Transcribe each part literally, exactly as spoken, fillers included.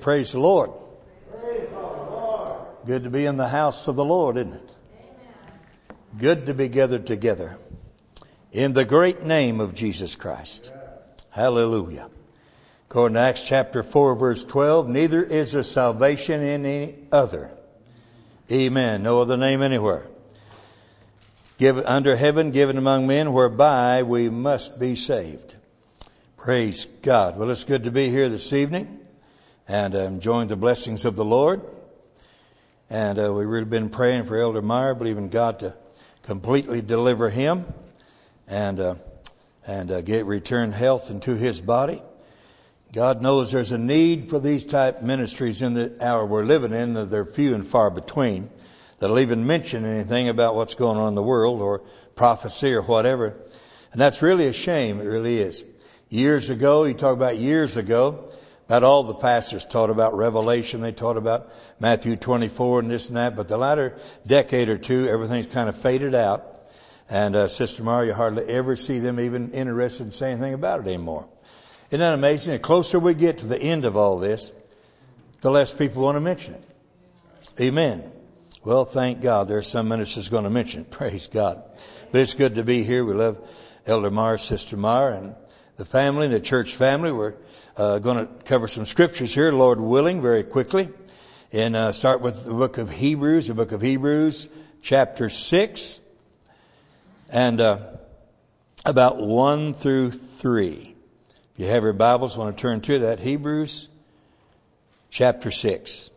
Praise the Lord. Praise the Lord. Good to be in the house of the Lord, isn't it? Amen. Good to be gathered together in the great name of Jesus Christ. Yeah. Hallelujah. According to Acts chapter four, verse twelve, neither is there salvation in any other. Amen. No other name anywhere. Give under heaven, given among men, whereby we must be saved. Praise God. Well, it's good to be here this evening and uh, enjoying the blessings of the Lord. And uh, we've really been praying for Elder Meyer, believing God to completely deliver him and uh, and uh, get return health into his body. God knows there's a need for these type ministries in the hour we're living in. They're few and far between that'll even mention anything about what's going on in the world or prophecy or whatever. And that's really a shame. It really is. Years ago, you talk about years ago, about all the pastors taught about Revelation. They taught about Matthew twenty-four and this and that. But the latter decade or two, everything's kind of faded out. And uh, Sister Mara, you hardly ever see them even interested in saying anything about it anymore. Isn't that amazing? The closer we get to the end of all this, the less people want to mention it. Amen. Well, thank God there's some ministers going to mention it. Praise God. But it's good to be here. We love Elder Meyer, Sister Meyer, and the family, the church family. We're uh, going to cover some scriptures here, Lord willing, very quickly. And uh, start with the book of Hebrews, the book of Hebrews, chapter six, and uh, about one through three. If you have your Bibles, want to turn to that, Hebrews, chapter six.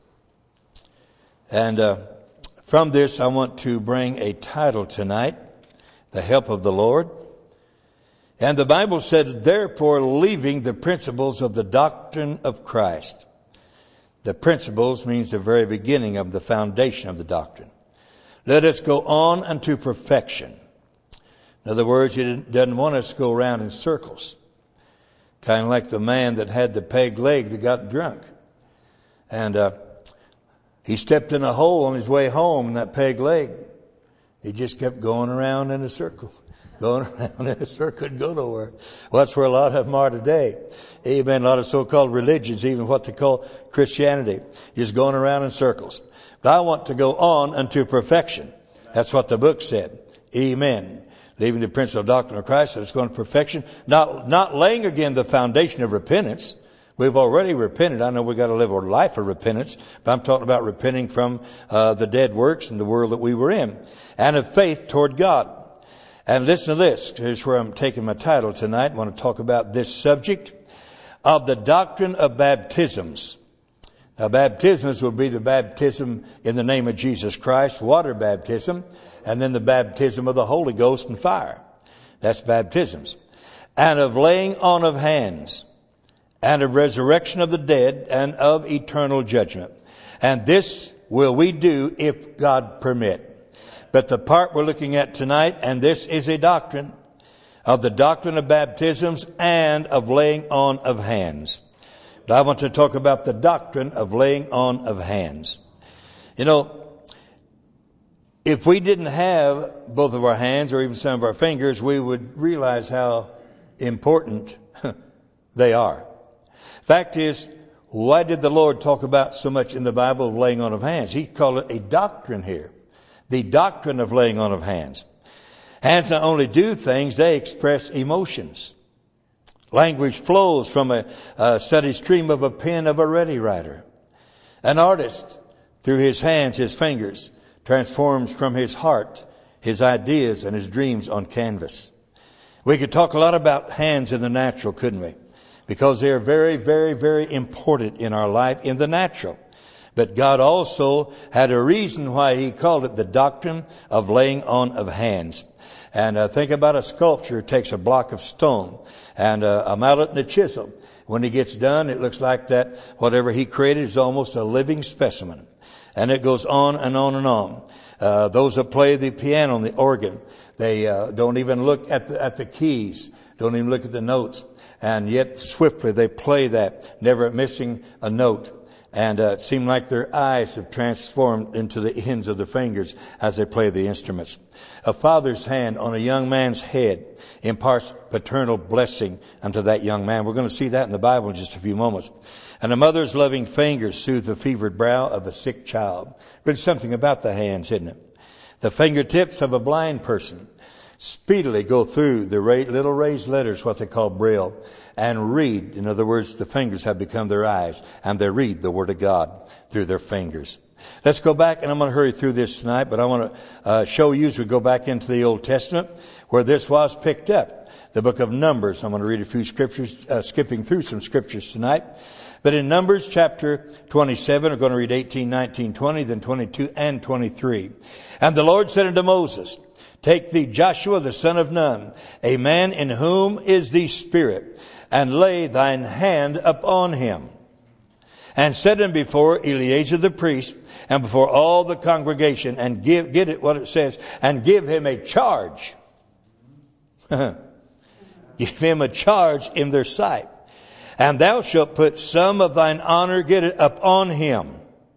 And uh, from this, I want to bring a title tonight, The Help of the Lord. And the Bible said, therefore, leaving the principles of the doctrine of Christ. The principles means the very beginning of the foundation of the doctrine. Let us go on unto perfection. In other words, he doesn't want us to go around in circles. Kind of like the man that had the peg leg that got drunk. And uh, he stepped in a hole on his way home in that peg leg. He just kept going around in a circle. Going around in a circle, couldn't go nowhere. Well, that's where a lot of them are today. Amen. A lot of so-called religions, even what they call Christianity, just going around in circles. But I want to go on unto perfection. That's what the book said. Amen. Leaving the principle doctrine of Christ, that it's going to perfection. Not, not laying again the foundation of repentance. We've already repented. I know we've got to live a life of repentance, but I'm talking about repenting from uh, the dead works and the world that we were in. And of faith toward God. And listen to this. Here's where I'm taking my title tonight. I want to talk about this subject of the doctrine of baptisms. Now, baptisms will be the baptism in the name of Jesus Christ, water baptism, and then the baptism of the Holy Ghost and fire. That's baptisms. And of laying on of hands, and of resurrection of the dead, and of eternal judgment. And this will we do if God permit. But the part we're looking at tonight, and this is a doctrine of the doctrine of baptisms and of laying on of hands. But I want to talk about the doctrine of laying on of hands. You know, if we didn't have both of our hands or even some of our fingers, we would realize how important they are. Fact is, why did the Lord talk about so much in the Bible of laying on of hands? He called it a doctrine here. The doctrine of laying on of hands. Hands not only do things, they express emotions. Language flows from a, a steady stream of a pen of a ready writer. An artist, through his hands, his fingers, transforms from his heart his ideas and his dreams on canvas. We could talk a lot about hands in the natural, couldn't we? Because they are very, very, very important in our life in the natural. But God also had a reason why he called it the doctrine of laying on of hands. And uh, think about a sculpture. It takes a block of stone and uh, a mallet and a chisel. When he gets done, it looks like that whatever he created is almost a living specimen. And it goes on and on and on. Uh, those that play the piano and the organ, they uh, don't even look at the, at the keys, don't even look at the notes. And yet swiftly they play that, never missing a note. And uh, it seemed like their eyes have transformed into the ends of their fingers as they play the instruments. A father's hand on a young man's head imparts paternal blessing unto that young man. We're going to see that in the Bible in just a few moments. And a mother's loving fingers soothe the fevered brow of a sick child. There's something about the hands, isn't it? The fingertips of a blind person speedily go through the ra- little raised letters, what they call Braille, and read. In other words, the fingers have become their eyes, and they read the Word of God through their fingers. Let's go back, and I'm going to hurry through this tonight, but I want to uh, show you as we go back into the Old Testament where this was picked up. The book of Numbers. I'm going to read a few scriptures, uh, skipping through some scriptures tonight. But in Numbers chapter twenty-seven, we're going to read eighteen, nineteen, twenty, then twenty-two and twenty-three. And the Lord said unto Moses, Take thee Joshua the son of Nun, a man in whom is the Spirit, and lay thine hand upon him. And set him before Eleazar the priest, and before all the congregation, and give, get it what it says, and give him a charge. Give him a charge in their sight. And thou shalt put some of thine honor, get it, upon him.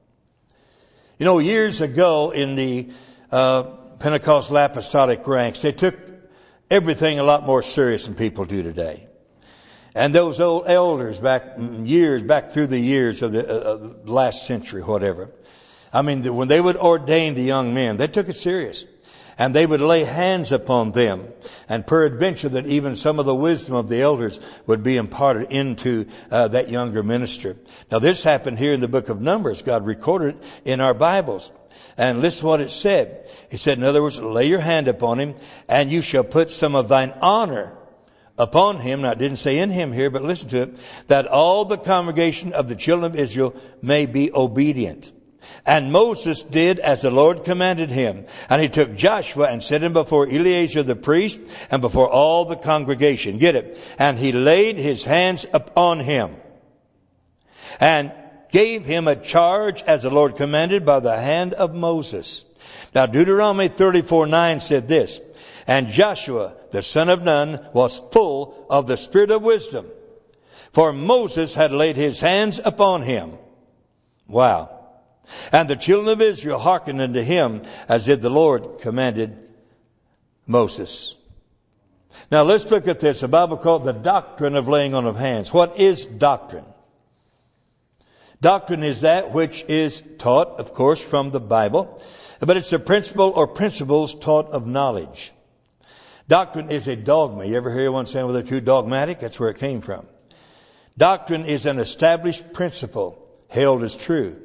You know, years ago in the uh, Pentecostal apostolic ranks, they took everything a lot more serious than people do today. And those old elders back years, back through the years of the uh, last century, whatever. I mean, when they would ordain the young men, they took it serious. And they would lay hands upon them. And peradventure that even some of the wisdom of the elders would be imparted into uh, that younger minister. Now this happened here in the book of Numbers. God recorded it in our Bibles. And listen to what it said. He said, in other words, lay your hand upon him, and you shall put some of thine honor upon him. Now it didn't say in him here, but listen to it. That all the congregation of the children of Israel may be obedient. And Moses did as the Lord commanded him. And he took Joshua and set him before Eleazar the priest and before all the congregation. Get it? And he laid his hands upon him and gave him a charge as the Lord commanded by the hand of Moses. Now Deuteronomy thirty-four nine said this, And Joshua the son of Nun was full of the spirit of wisdom, for Moses had laid his hands upon him. Wow. And the children of Israel hearkened unto him as did the Lord commanded Moses. Now let's look at this. A Bible called the doctrine of laying on of hands. What is doctrine? Doctrine is that which is taught, of course, from the Bible, but it's a principle or principles taught of knowledge. Doctrine is a dogma. You ever hear one saying, well, they're too dogmatic? That's where it came from. Doctrine is an established principle held as true.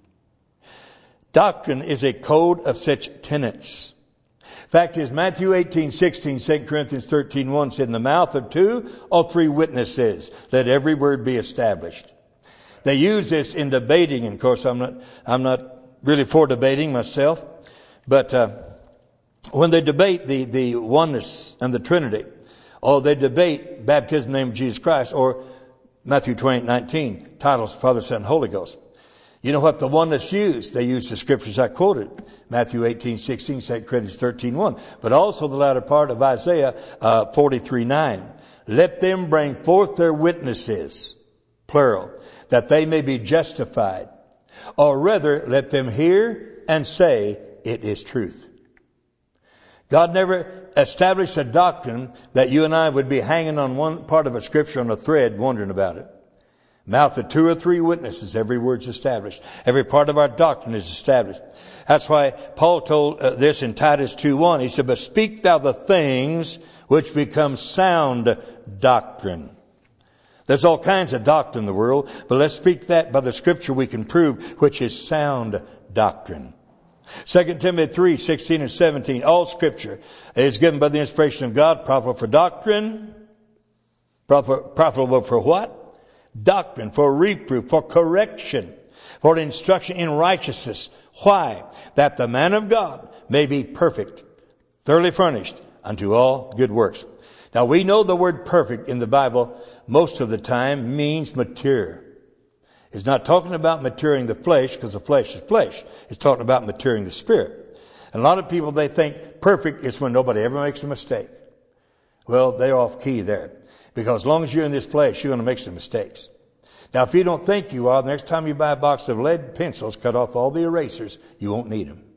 Doctrine is a code of such tenets. Fact is, Matthew eighteen sixteen, Second Corinthians thirteen one said, In the mouth of two or three witnesses, let every word be established. They use this in debating. And of course, I'm not, I'm not really for debating myself. But, uh, when they debate the, the oneness and the Trinity, or they debate baptism in the name of Jesus Christ, or Matthew twenty-eight nineteen, titles Father, Son, and Holy Ghost. You know what the oneness used? They used the scriptures I quoted. Matthew eighteen sixteen, Second Corinthians thirteen one. But also the latter part of Isaiah uh, forty-three nine. Let them bring forth their witnesses, plural, that they may be justified. Or rather, let them hear and say, it is truth. God never established a doctrine that you and I would be hanging on one part of a scripture on a thread wondering about it. Mouth of two or three witnesses, every word's established. Every part of our doctrine is established. That's why Paul told uh, this in Titus two one. He said, But speak thou the things which become sound doctrine. There's all kinds of doctrine in the world, but let's speak that by the scripture we can prove, which is sound doctrine. Second Timothy three sixteen and seventeen. All scripture is given by the inspiration of God, profitable for doctrine. Profitable for what? Doctrine, for reproof, for correction, for instruction in righteousness. Why? That the man of God may be perfect, thoroughly furnished unto all good works. Now we know the word perfect in the Bible most of the time means mature. It's not talking about maturing the flesh, because the flesh is flesh. It's talking about maturing the spirit. And a lot of people, they think perfect is when nobody ever makes a mistake. Well, they're off key there. Because as long as you're in this place, you're going to make some mistakes. Now, if you don't think you are, the next time you buy a box of lead pencils, cut off all the erasers. You won't need them.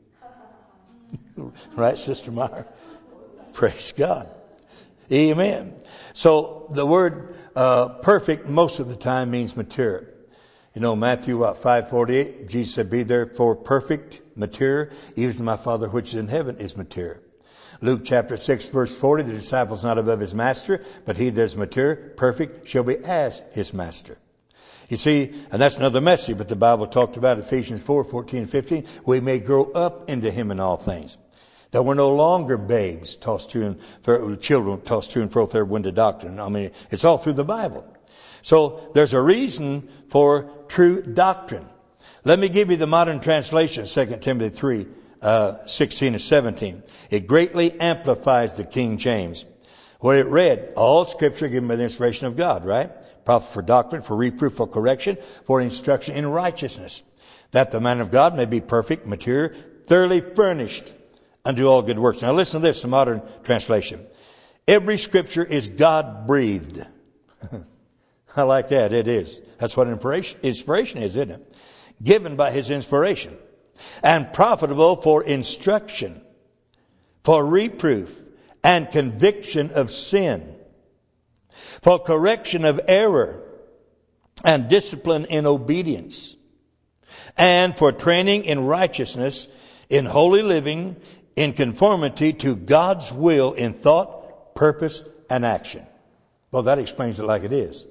Right, Sister Meyer? Praise God. Amen. So the word uh, perfect most of the time means mature. You know, Matthew what, five forty-eight, Jesus said, be therefore perfect, mature, even as my Father which is in heaven is mature. Luke chapter six, verse forty, the disciple is not above his master, but he that is mature, perfect, shall be as his master. You see, and that's another message, but the Bible talked about Ephesians four, fourteen and fifteen, we may grow up into him in all things. That we're no longer babes tossed to and fro, children tossed to and fro with every wind of doctrine. I mean, it's all through the Bible. So there's a reason for true doctrine. Let me give you the modern translation, Second Timothy three, uh, sixteen and seventeen. It greatly amplifies the King James. Where it read, all scripture given by the inspiration of God, right? Profit for doctrine, for reproof, for correction, for instruction in righteousness, that the man of God may be perfect, mature, thoroughly furnished unto all good works. Now listen to this, the modern translation. Every scripture is God-breathed. I like that. It is. That's what inspiration, inspiration is, isn't it? Given by his inspiration. And profitable for instruction, for reproof, and conviction of sin, for correction of error, and discipline in obedience, and for training in righteousness, in holy living, in conformity to God's will in thought, purpose, and action. Well, that explains it like it is.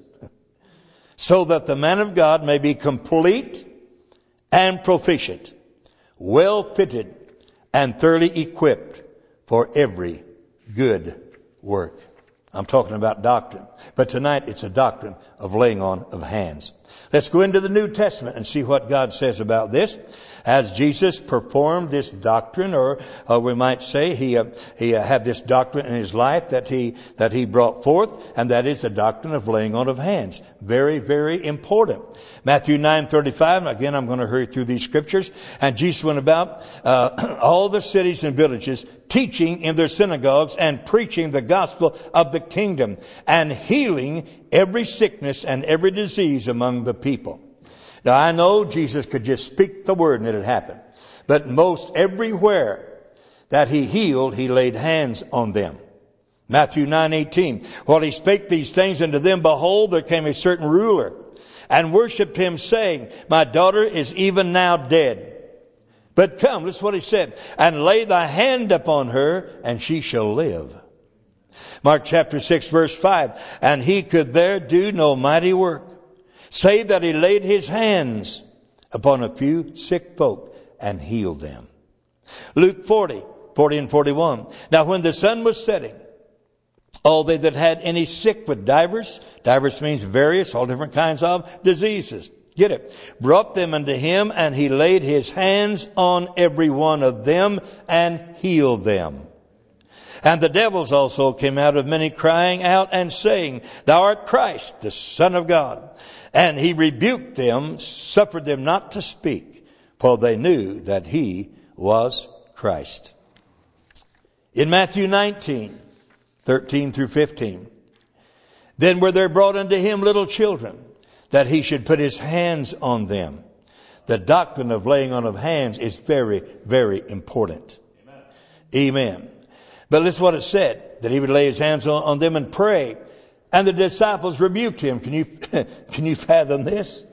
So that the man of God may be complete and proficient, well fitted, and thoroughly equipped for every good work. I'm talking about doctrine. But tonight it's a doctrine of laying on of hands. Let's go into the New Testament and see what God says about this. As Jesus performed this doctrine, or, or we might say he uh, he uh, had this doctrine in his life that he that he brought forth, and that is the doctrine of laying on of hands. Very, very important. Matthew nine thirty-five. Again, I'm going to hurry through these scriptures. And Jesus went about uh, all the cities and villages, teaching in their synagogues and preaching the gospel of the kingdom, and healing every sickness and every disease among the people. Now, I know Jesus could just speak the word and it had happened. But most everywhere that he healed, he laid hands on them. Matthew nine eighteen. While he spake these things unto them, behold, there came a certain ruler and worshipped him, saying, my daughter is even now dead. But come, listen to what he said, and lay thy hand upon her, and she shall live. Mark chapter six, verse five. And he could there do no mighty work, save that he laid his hands upon a few sick folk and healed them. Luke forty, forty and forty-one. Now when the sun was setting, all they that had any sick with divers, divers means various, all different kinds of diseases. Get it? Brought them unto him, and he laid his hands on every one of them and healed them. And the devils also came out of many, crying out and saying, thou art Christ, the Son of God. And he rebuked them, suffered them not to speak, for they knew that he was Christ. In Matthew nineteen, thirteen through fifteen, then were there brought unto him little children, that he should put his hands on them. The doctrine of laying on of hands is very, very important. Amen. Amen. But listen what it said, that he would lay his hands on, on them and pray. And the disciples rebuked him. Can you, can you fathom this?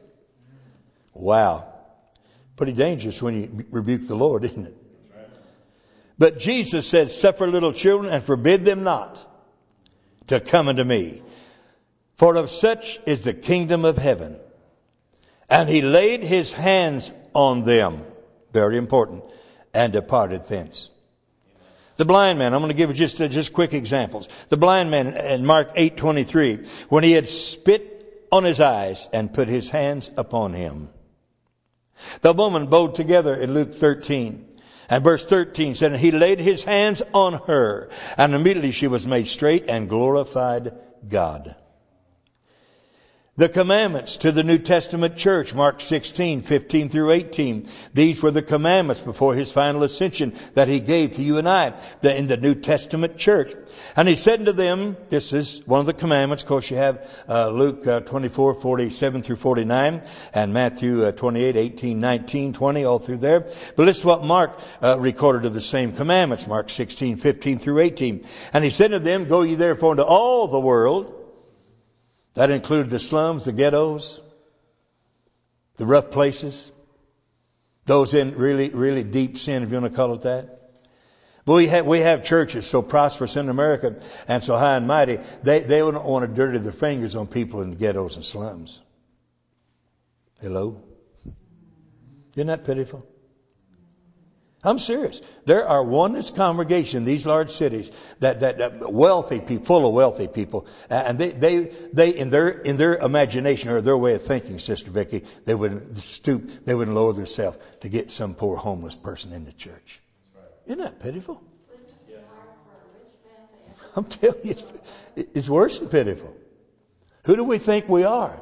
Wow. Pretty dangerous when you rebuke the Lord, isn't it? But Jesus said, suffer little children and forbid them not to come unto me. For of such is the kingdom of heaven. And he laid his hands on them. Very important. And departed thence. The blind man, I'm going to give you just, uh, just quick examples. The blind man in Mark eight twenty-three, when he had spit on his eyes and put his hands upon him. The woman bowed together in Luke thirteen. And verse thirteen said, and he laid his hands on her, and immediately she was made straight and glorified God. The commandments to the New Testament church, Mark sixteen, fifteen through eighteen. These were the commandments before his final ascension that he gave to you and I in the New Testament church. And he said unto them, this is one of the commandments. Of course, you have uh, Luke uh, twenty-four, forty-seven through forty-nine, and Matthew uh, twenty-eight, eighteen, nineteen, twenty, all through there. But listen to what Mark uh, recorded of the same commandments, Mark sixteen, fifteen through eighteen. And he said to them, go ye therefore into all the world. That included the slums, the ghettos, the rough places, those in really, really deep sin, if you want to call it that. But we have, we have churches so prosperous in America and so high and mighty, they, they don't want to dirty their fingers on people in the ghettos and slums. Hello? Isn't that pitiful? I'm serious. There are oneness congregations in these large cities that, that, that wealthy people, full of wealthy people, and they, they, they, in their, in their imagination or their way of thinking, Sister Vicky, they wouldn't stoop, they wouldn't lower themselves to get some poor homeless person in the church. Isn't that pitiful? I'm telling you, it's, it's worse than pitiful. Who do we think we are?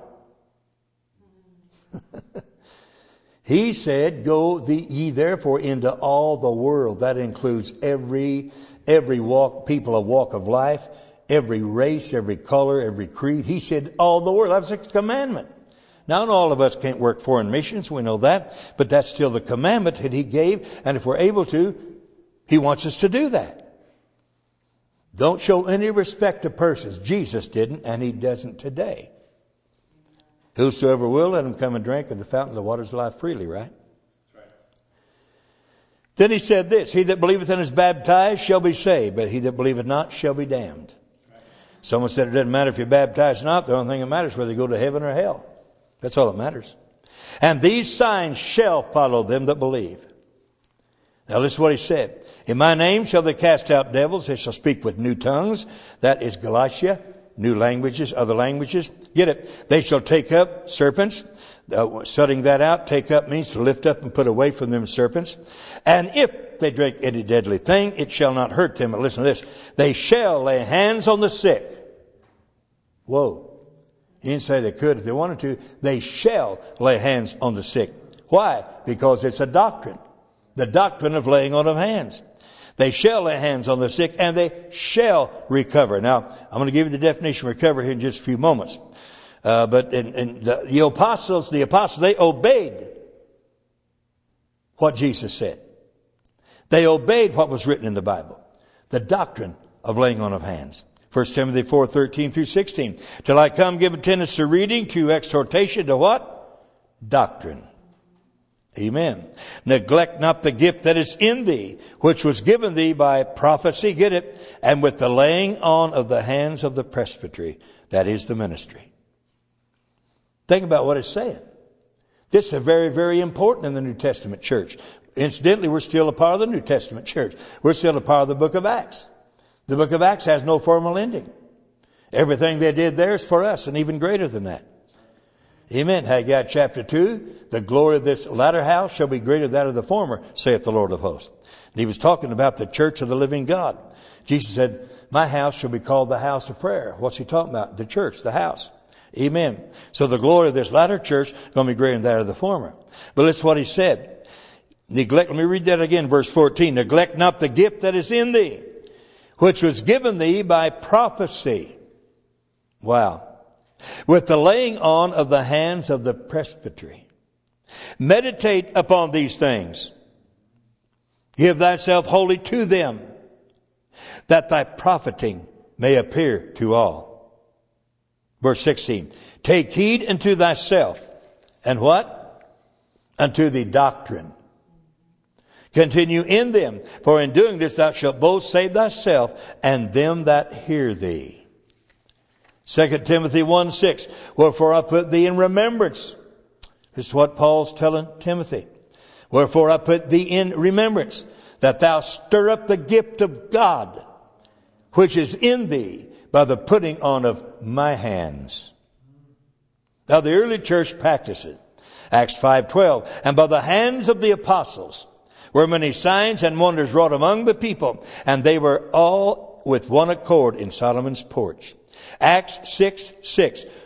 He said, go the, ye therefore into all the world. That includes every, every walk, people of walk of life, every race, every color, every creed. He said, all the world. That's a commandment. Now, not all of us can't work foreign missions. We know that. But that's still the commandment that he gave. And if we're able to, he wants us to do that. Don't show any respect to persons. Jesus didn't, and he doesn't today. Whosoever will, let him come and drink of the fountain of the waters of life freely, right? Right? Then he said this, he that believeth and is baptized shall be saved, but he that believeth not shall be damned. Right. Someone said it doesn't matter if you're baptized or not. The only thing that matters is whether you go to heaven or hell. That's all that matters. And these signs shall follow them that believe. Now listen to what he said. In my name shall they cast out devils. They shall speak with new tongues. That is Galatia. New languages, other languages. Get it? They shall take up serpents. Uh, studying that out, take up means to lift up and put away from them serpents. And if they drink any deadly thing, it shall not hurt them. But listen to this. They shall lay hands on the sick. Whoa. He didn't say they could if they wanted to. They shall lay hands on the sick. Why? Because it's a doctrine. The doctrine of laying on of hands. They shall lay hands on the sick and they shall recover. Now, I'm going to give you the definition of recover here in just a few moments. Uh, but in, in the, the apostles, the apostles, they obeyed what Jesus said. They obeyed what was written in the Bible. The doctrine of laying on of hands. First Timothy four, thirteen through sixteen. Till I come, give attendance to reading, to exhortation, to what? Doctrine. Amen. Neglect not the gift that is in thee, which was given thee by prophecy, get it, and with the laying on of the hands of the presbytery, that is the ministry. Think about what it's saying. This is very, very important in the New Testament church. Incidentally, we're still a part of the New Testament church. We're still a part of the book of Acts. The book of Acts has no formal ending. Everything they did there is for us, and even greater than that. Amen. Haggai chapter two, the glory of this latter house shall be greater than that of the former, saith the Lord of hosts. And he was talking about the church of the living God. Jesus said, my house shall be called the house of prayer. What's he talking about? The church, the house. Amen. So the glory of this latter church is going to be greater than that of the former. But listen to what he said. Neglect, let me read that again, verse fourteen. Neglect not the gift that is in thee, which was given thee by prophecy. Wow. With the laying on of the hands of the presbytery. Meditate upon these things. Give thyself wholly to them, that thy profiting may appear to all. Verse sixteen. Take heed unto thyself. And what? Unto the doctrine. Continue in them. For in doing this thou shalt both save thyself and them that hear thee. Second Timothy one six. Wherefore I put thee in remembrance. This is what Paul's telling Timothy. Wherefore I put thee in remembrance, that thou stir up the gift of God, which is in thee by the putting on of my hands. Now the early church practiced it. Acts five twelve. And by the hands of the apostles were many signs and wonders wrought among the people, and they were all with one accord in Solomon's porch. Acts six six.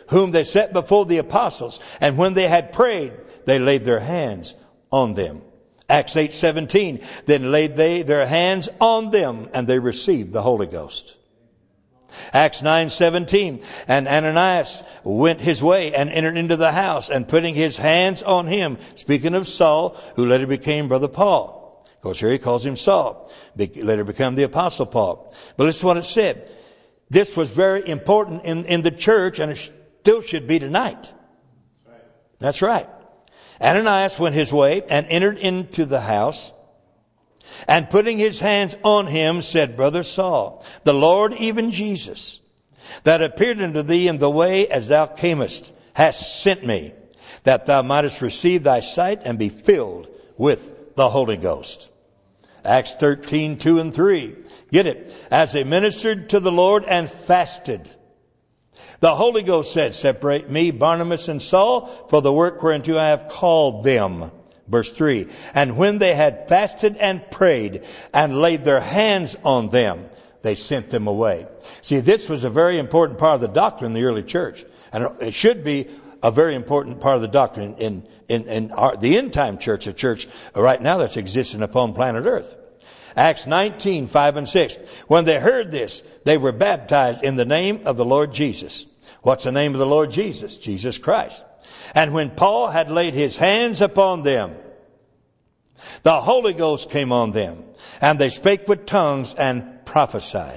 whom they set before the apostles. And when they had prayed, they laid their hands on them. Acts eight seventeen, then laid they their hands on them, and they received the Holy Ghost. Acts nine seventeen, and Ananias went his way and entered into the house, and putting his hands on him, speaking of Saul, who later became Brother Paul. Of course, here he calls him Saul, later become the Apostle Paul. But listen to what it said. This was very important in, in the church, and it still should be tonight. That's right. Ananias went his way and entered into the house, and putting his hands on him, said, Brother Saul, the Lord, even Jesus, that appeared unto thee in the way as thou camest, hast sent me, that thou mightest receive thy sight and be filled with the Holy Ghost. Acts thirteen, two and three. Get it? As they ministered to the Lord and fasted, the Holy Ghost said, separate me, Barnabas and Saul, for the work whereunto I have called them. Verse three. And when they had fasted and prayed and laid their hands on them, they sent them away. See, this was a very important part of the doctrine in the early church. And it should be a very important part of the doctrine in, in, in our, the end time church, a church right now that's existing upon planet Earth. Acts nineteen, five and six. When they heard this, they were baptized in the name of the Lord Jesus. What's the name of the Lord Jesus? Jesus Christ. And when Paul had laid his hands upon them, the Holy Ghost came on them, and they spake with tongues and prophesied.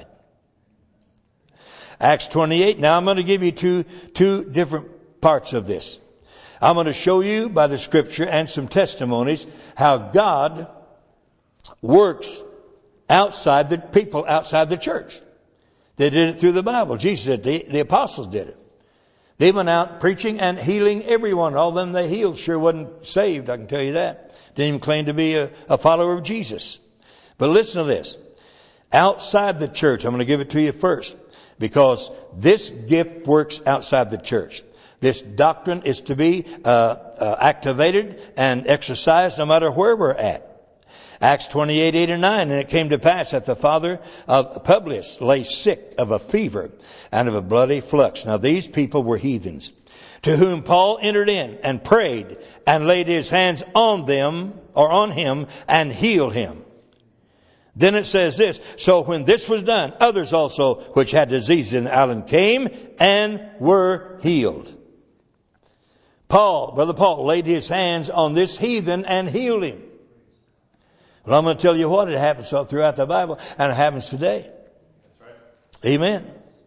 Acts twenty-eight. Now I'm going to give you two, two different parts of this. I'm going to show you by the scripture and some testimonies how God works outside the people, outside the church. They did it through the Bible. Jesus did it. The, the apostles did it. They went out preaching and healing everyone. All of them they healed sure wasn't saved, I can tell you that. Didn't even claim to be a, a follower of Jesus. But listen to this. Outside the church, I'm going to give it to you first, because this gift works outside the church. This doctrine is to be uh, uh, activated and exercised no matter where we're at. Acts twenty-eight, eight and nine. And it came to pass that the father of Publius lay sick of a fever and of a bloody flux. Now these people were heathens, to whom Paul entered in and prayed and laid his hands on them, or on him, and healed him. Then it says this, so when this was done, others also which had diseases in the island came and were healed. Paul, Brother Paul, laid his hands on this heathen and healed him. Well, I'm going to tell you what, it happens all throughout the Bible, and it happens today. That's right. Amen.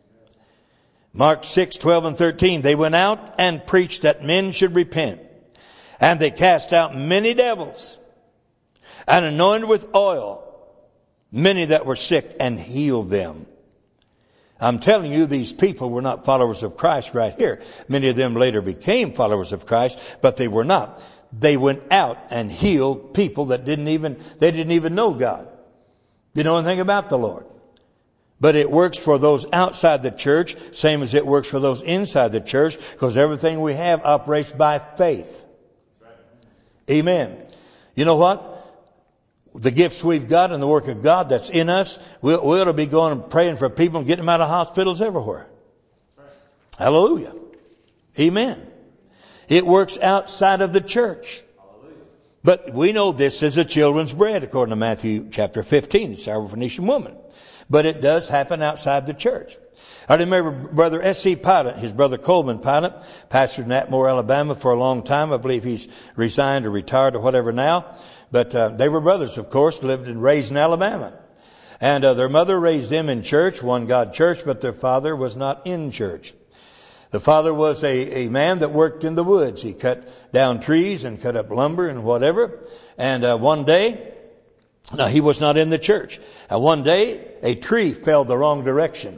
Mark six, twelve and thirteen. They went out and preached that men should repent. And they cast out many devils and anointed with oil many that were sick and healed them. I'm telling you, these people were not followers of Christ right here. Many of them later became followers of Christ, but they were not. They went out and healed people that didn't even, they didn't even know God. Didn't know anything about the Lord. But it works for those outside the church, same as it works for those inside the church, because everything we have operates by faith. Amen. You know what? The gifts we've got and the work of God that's in us, we, we ought to be going and praying for people and getting them out of hospitals everywhere. Hallelujah. Amen. It works outside of the church. But we know this is a children's bread, according to Matthew chapter fifteen, the Syrophoenician woman. But it does happen outside the church. I remember Brother S C Pilot, his brother Coleman Pilot, pastored in Atmore, Alabama for a long time. I believe he's resigned or retired or whatever now. But uh, they were brothers, of course, lived and raised in Alabama. And uh, their mother raised them in church, one God church, but their father was not in church. The father was a, a man that worked in the woods. He cut down trees and cut up lumber and whatever. And uh, one day, now he was not in the church. And one day, a tree fell the wrong direction.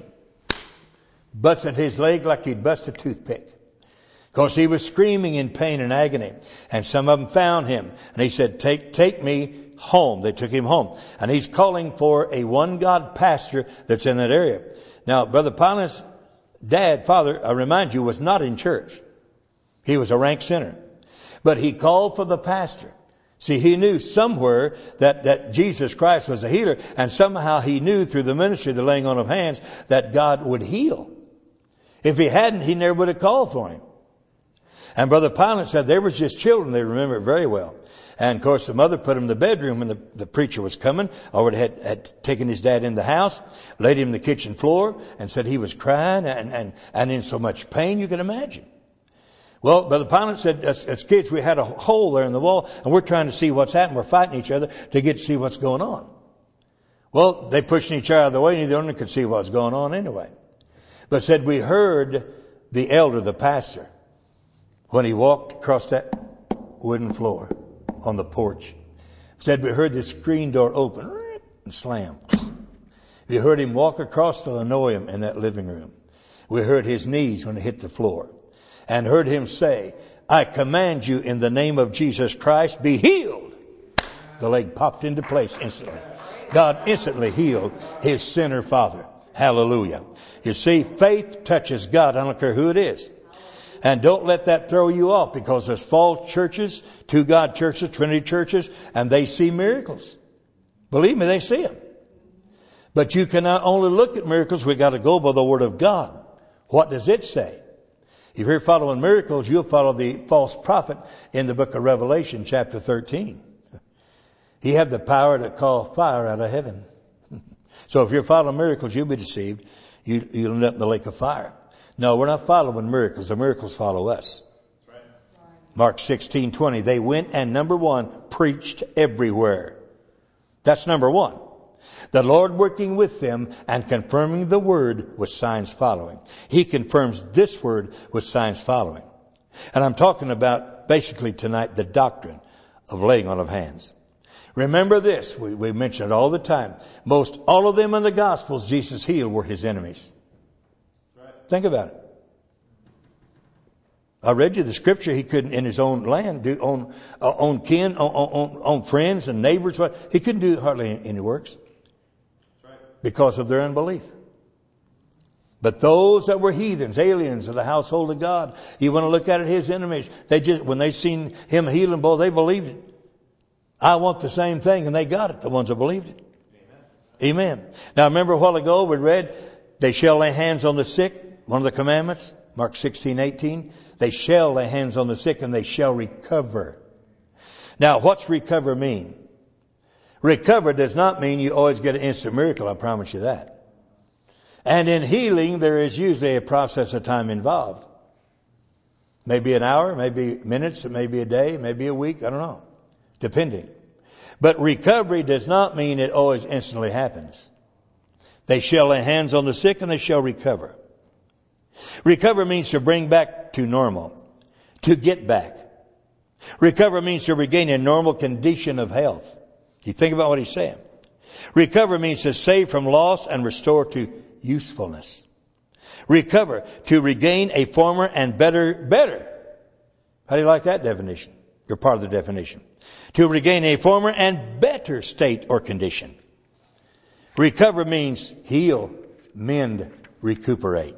Busted his leg like he'd bust a toothpick. Because he was screaming in pain and agony. And some of them found him. And he said, take, take me home. They took him home. And he's calling for a one God pastor that's in that area. Now, Brother Pilot's dad, father, I remind you, was not in church. He was a rank sinner. But he called for the pastor. See, he knew somewhere that, that Jesus Christ was a healer. And somehow he knew through the ministry, the laying on of hands, that God would heal. If he hadn't, he never would have called for him. And Brother Pilate said they were just children. They remember it very well. And of course the mother put him in the bedroom when the, the preacher was coming. Already had, had taken his dad in the house, laid him on the kitchen floor, and said he was crying and, and, and in so much pain you can imagine. Well, Brother Pilate said, as, as kids, we had a hole there in the wall, and we're trying to see what's happening. We're fighting each other to get to see what's going on. Well, they pushed each other out of the way, neither one could see what was going on anyway. But said, we heard the elder, the pastor, when he walked across that wooden floor on the porch. Said, we heard the screen door open and slam. We heard him walk across the linoleum in that living room. We heard his knees when he hit the floor. And heard him say, I command you in the name of Jesus Christ, be healed. The leg popped into place instantly. God instantly healed his sinner father. Hallelujah. You see, faith touches God. I don't care who it is. And don't let that throw you off, because there's false churches, two God churches, Trinity churches, and they see miracles. Believe me, they see them. But you cannot only look at miracles. We've got to go by the Word of God. What does it say? If you're following miracles, you'll follow the false prophet in the book of Revelation, chapter thirteen. He had the power to call fire out of heaven. So if you're following miracles, you'll be deceived. You, you'll end up in the lake of fire. No, we're not following miracles. The miracles follow us. Mark sixteen twenty. They went and, number one, preached everywhere. That's number one. The Lord working with them and confirming the word with signs following. He confirms this word with signs following. And I'm talking about basically tonight the doctrine of laying on of hands. Remember this, we, we mention it all the time. Most all of them in the Gospels Jesus healed were his enemies. That's right. Think about it. I read you the scripture. He couldn't in his own land do own uh, own kin, own, own, own friends and neighbors. He couldn't do hardly any works. Because of their unbelief. But those that were heathens, aliens of the household of God, you want to look at it, his enemies, they just, when they seen him healing, boy, they believed it. I want the same thing, and they got it, the ones that believed it. Amen. Amen. Now remember a while ago we read, they shall lay hands on the sick, one of the commandments, Mark sixteen eighteen. They shall lay hands on the sick and they shall recover. Now what's recover mean? Recover does not mean you always get an instant miracle. I promise you that. And in healing, there is usually a process of time involved. Maybe an hour, maybe minutes, it may be a day, maybe a week. I don't know. Depending. But recovery does not mean it always instantly happens. They shall lay hands on the sick and they shall recover. Recover means to bring back to normal. To get back. Recover means to regain a normal condition of health. You think about what he's saying. Recover means to save from loss and restore to usefulness. Recover, to regain a former and better, better. How do you like that definition? You're part of the definition. To regain a former and better state or condition. Recover means heal, mend, recuperate.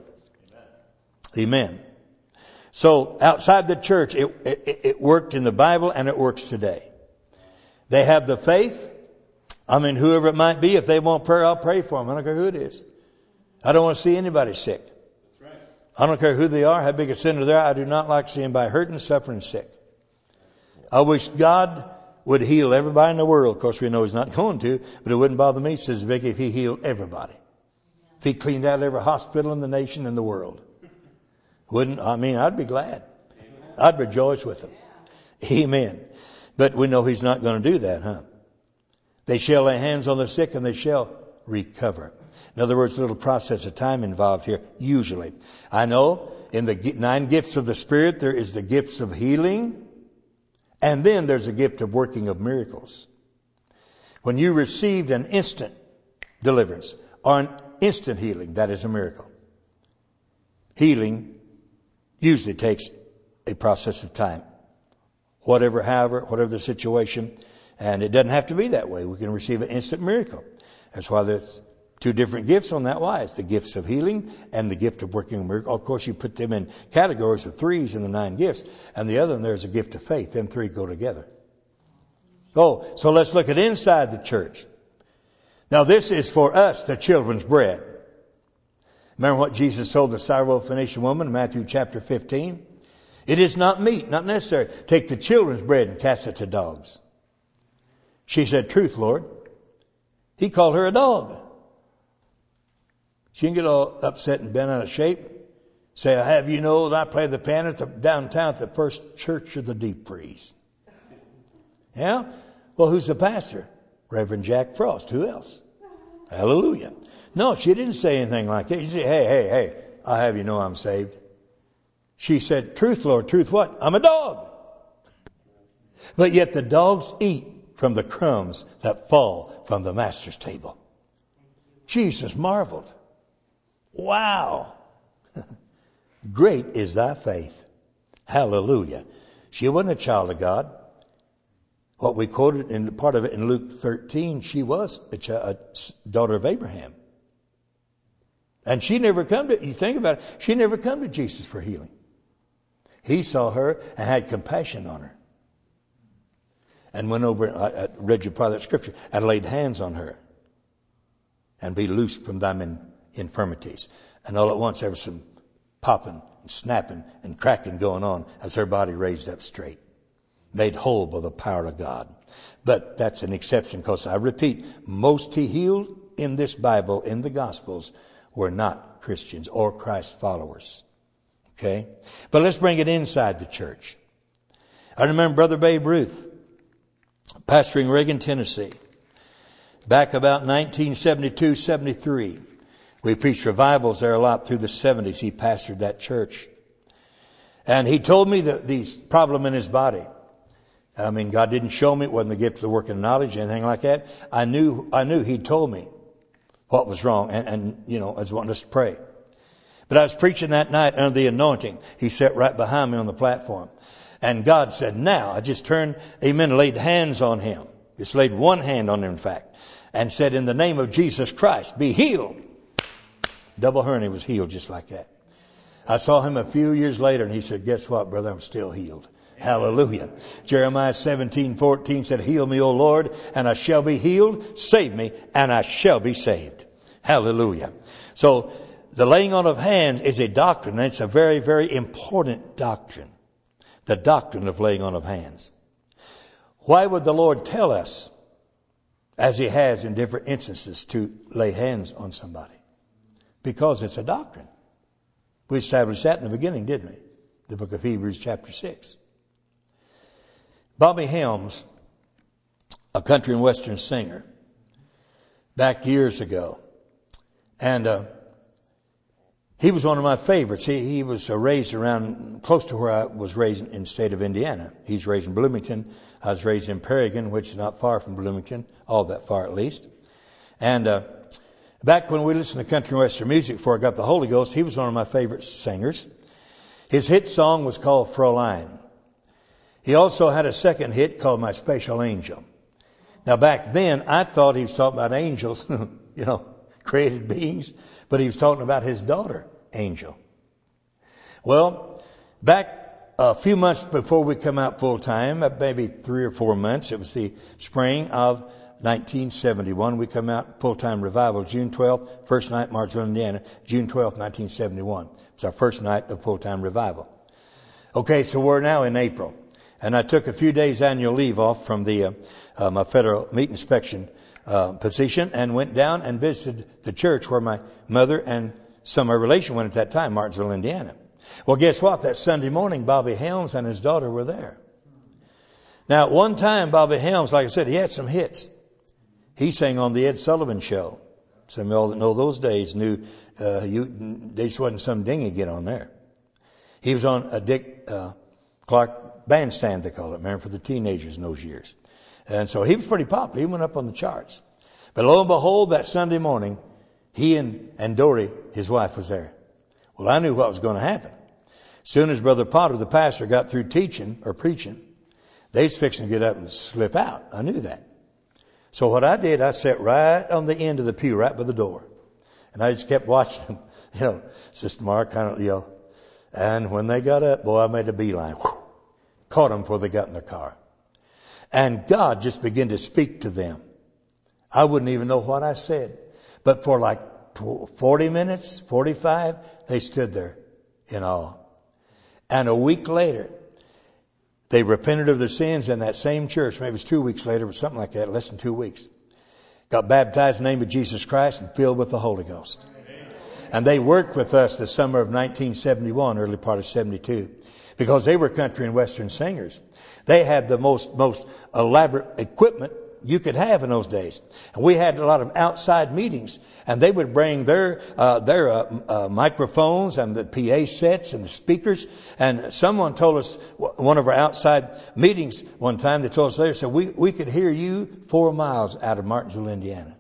Amen. Amen. So outside the church, it, it, it worked in the Bible and it works today. They have the faith. I mean, whoever it might be, if they want prayer, I'll pray for them. I don't care who it is. I don't want to see anybody sick. That's right. I don't care who they are, how big a sinner they are. I do not like seeing anybody hurting, suffering, sick. I wish God would heal everybody in the world. Of course, we know he's not going to, but it wouldn't bother me, says Vicky, if he healed everybody. If he cleaned out every hospital in the nation and the world. Wouldn't, I mean, I'd be glad. I'd rejoice with them. Amen. But we know he's not going to do that, huh? They shall lay hands on the sick and they shall recover. In other words, a little process of time involved here, usually. I know in the nine gifts of the Spirit, there is the gifts of healing. And then there's a gift of working of miracles. When you received an instant deliverance or an instant healing, that is a miracle. Healing usually takes a process of time. Whatever, however, whatever the situation. And it doesn't have to be that way. We can receive an instant miracle. That's why there's two different gifts on that wise. The gifts of healing and the gift of working a miracle. Of course, you put them in categories of threes in the nine gifts. And the other one, there's a gift of faith. Them three go together. Oh, so let's look at inside the church. Now, this is for us, the children's bread. Remember what Jesus told the Syrophoenician woman in Matthew chapter fifteen? It is not meet, not necessary. Take the children's bread and cast it to dogs. She said, truth, Lord. He called her a dog. She didn't get all upset and bent out of shape. Say, I have you know that I play the piano at the, downtown at the First Church of the Deep Freeze. Yeah? Well, who's the pastor? Reverend Jack Frost. Who else? Hallelujah. No, she didn't say anything like that. She said, hey, hey, hey, I have you know I'm saved. She said, truth, Lord, truth what? I'm a dog. But yet the dogs eat from the crumbs that fall from the master's table. Jesus marveled. Wow. Great is thy faith. Hallelujah. She wasn't a child of God. What we quoted in part of it in Luke thirteen, she was a, ch- a daughter of Abraham. And she never come to, you think about it, she never come to Jesus for healing. He saw her and had compassion on her. And went over, I, I read you part of that scripture, and laid hands on her. And be loosed from thine infirmities. And all at once there was some popping and snapping and cracking going on as her body raised up straight. Made whole by the power of God. But that's an exception, because I repeat, most he healed in this Bible, in the Gospels, were not Christians or Christ followers. Okay? But let's bring it inside the church. I remember Brother Babe Ruth, pastoring Reagan, Tennessee. Back about nineteen seventy-two, seventy-three. We preached revivals there a lot through the seventies. He pastored that church. And he told me that the problem in his body. I mean, God didn't show me. It wasn't the gift of the working knowledge, anything like that. I knew, I knew he'd told me what was wrong. And, and, you know, I was wanting us to pray. But I was preaching that night under the anointing. He sat right behind me on the platform. And God said, now, I just turned, amen, laid hands on him. Just laid one hand on him, in fact. And said, in the name of Jesus Christ, be healed. Double hernia was healed just like that. I saw him a few years later and he said, guess what, brother? I'm still healed. Hallelujah. Jeremiah seventeen fourteen said, heal me, O Lord, and I shall be healed. Save me, and I shall be saved. Hallelujah. So the laying on of hands is a doctrine, and it's a very, very important doctrine. The doctrine of laying on of hands. Why would the Lord tell us, as he has in different instances, to lay hands on somebody? Because it's a doctrine. We established that in the beginning, didn't we? The book of Hebrews chapter six. Bobby Helms, a country and western singer, back years ago. And uh, he was one of my favorites. He, he was uh, raised around close to where I was raised in the state of Indiana. He's raised in Bloomington. I was raised in Perrigan, which is not far from Bloomington, all that far at least. And uh, back when we listened to country and western music before I got the Holy Ghost, he was one of my favorite singers. His hit song was called Fraulein. He also had a second hit called My Special Angel. Now back then, I thought he was talking about angels, you know, created beings, but he was talking about his daughter, Angel. Well, back a few months before we come out full time, maybe three or four months, it was the spring of nineteen seventy-one. We come out full-time revival, June twelfth, first night, Martinsville, Indiana, June twelfth, nineteen seventy-one. It was our first night of full-time revival. Okay, so we're now in April. And I took a few days annual leave off from the uh, uh, my federal meat inspection uh, position and went down and visited the church where my mother and some of my relation went at that time, Martinsville, Indiana. Well, guess what? That Sunday morning, Bobby Helms and his daughter were there. Now, at one time, Bobby Helms, like I said, he had some hits. He sang on the Ed Sullivan Show. Some of y'all that know those days knew uh, you, there just wasn't some dinghy get on there. He was on a Dick uh, Clark bandstand, they call it, remember, for the teenagers in those years. And so he was pretty popular. He went up on the charts. But lo and behold, that Sunday morning, he and, and Dory, his wife, was there. Well, I knew what was going to happen. As soon as Brother Potter, the pastor, got through teaching or preaching, they was fixing to get up and slip out. I knew that. So what I did, I sat right on the end of the pew, right by the door. And I just kept watching them. You know, Sister Mark kind of, you know. And when they got up, boy, I made a beeline. Whew, caught them before they got in their car. And God just began to speak to them. I wouldn't even know what I said. But for like forty minutes, forty-five, they stood there in awe. And a week later, they repented of their sins in that same church. Maybe it was two weeks later, but something like that, less than two weeks. Got baptized in the name of Jesus Christ and filled with the Holy Ghost. And they worked with us the summer of nineteen seventy-one, early part of seventy-two, because they were country and western singers. They had the most, most elaborate equipment you could have in those days. And we had a lot of outside meetings, and they would bring their uh, their uh, uh, microphones and the P A sets and the speakers. And someone told us, one of our outside meetings one time, they told us later, said, we, we could hear you four miles out of Martinsville, Indiana.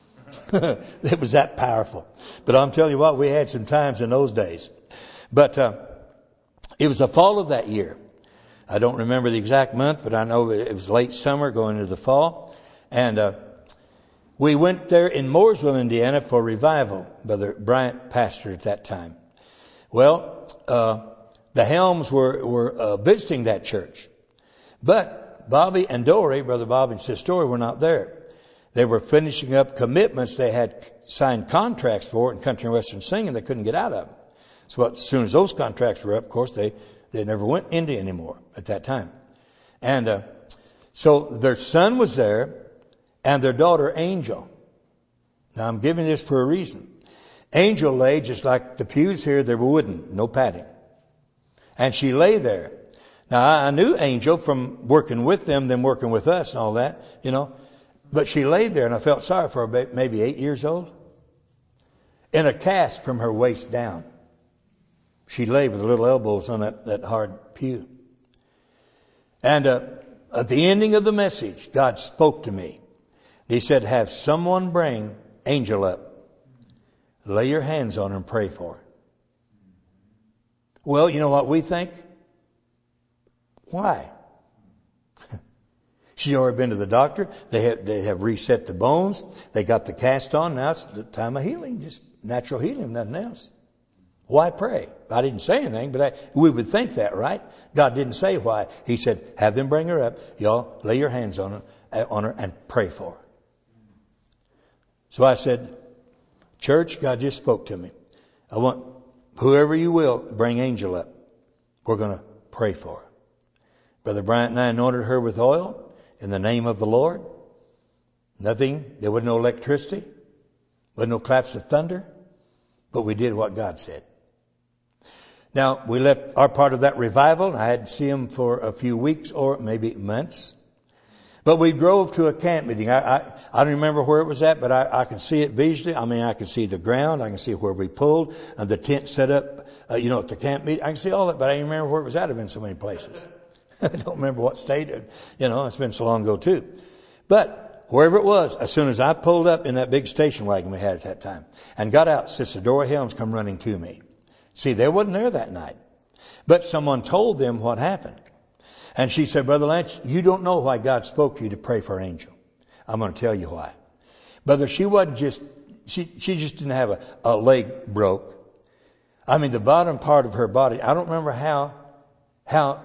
It was that powerful. But I'm telling you what, we had some times in those days. But uh, it was the fall of that year. I don't remember the exact month, but I know it was late summer going into the fall. And uh, we went there in Mooresville, Indiana for revival. Brother Bryant pastored at that time. Well, uh, the Helms were, were uh, visiting that church. But Bobby and Dory, Brother Bobby and Sister Dory, were not there. They were finishing up commitments they had signed contracts for in country and western singing. They couldn't get out of them. So as soon as those contracts were up, of course, they, they never went into anymore at that time. And uh, so their son was there and their daughter, Angel. Now, I'm giving this for a reason. Angel lay just like the pews here. They were wooden, no padding. And she lay there. Now, I knew Angel from working with them, them working with us and all that, you know. But she laid there, and I felt sorry for her, maybe eight years old, in a cast from her waist down. She lay with her little elbows on that, that hard pew. And uh, at the ending of the message, God spoke to me. He said, have someone bring Angel up. Lay your hands on her and pray for her. Well, you know what we think? Why? She's already been to the doctor. They have, they have reset the bones. They got the cast on. Now it's the time of healing, just natural healing, nothing else. Why pray? I didn't say anything, but I, we would think that, right? God didn't say why. He said, have them bring her up. Y'all lay your hands on her, on her and pray for her. So I said, church, God just spoke to me. I want whoever you will, bring Angel up. We're going to pray for her. Brother Bryant and I anointed her with oil. In the name of the Lord. Nothing. There was no electricity. There was no claps of thunder. But we did what God said. Now, we left our part of that revival. And I hadn't seen him for a few weeks or maybe months. But we drove to a camp meeting. I, I, I don't remember where it was at, but I, I can see it visually. I mean, I can see the ground. I can see where we pulled and the tent set up, uh, you know, at the camp meeting. I can see all that, but I don't remember where it was at. I've been so many places. I don't remember what state, you know, it's been so long ago too. But wherever it was, as soon as I pulled up in that big station wagon we had at that time and got out, Sister Dora Helms come running to me. See, they wasn't there that night, but someone told them what happened. And she said, Brother Lance, you don't know why God spoke to you to pray for Angel. I'm going to tell you why. Brother, she wasn't just, she, she just didn't have a, a leg broke. I mean, the bottom part of her body, I don't remember how, how,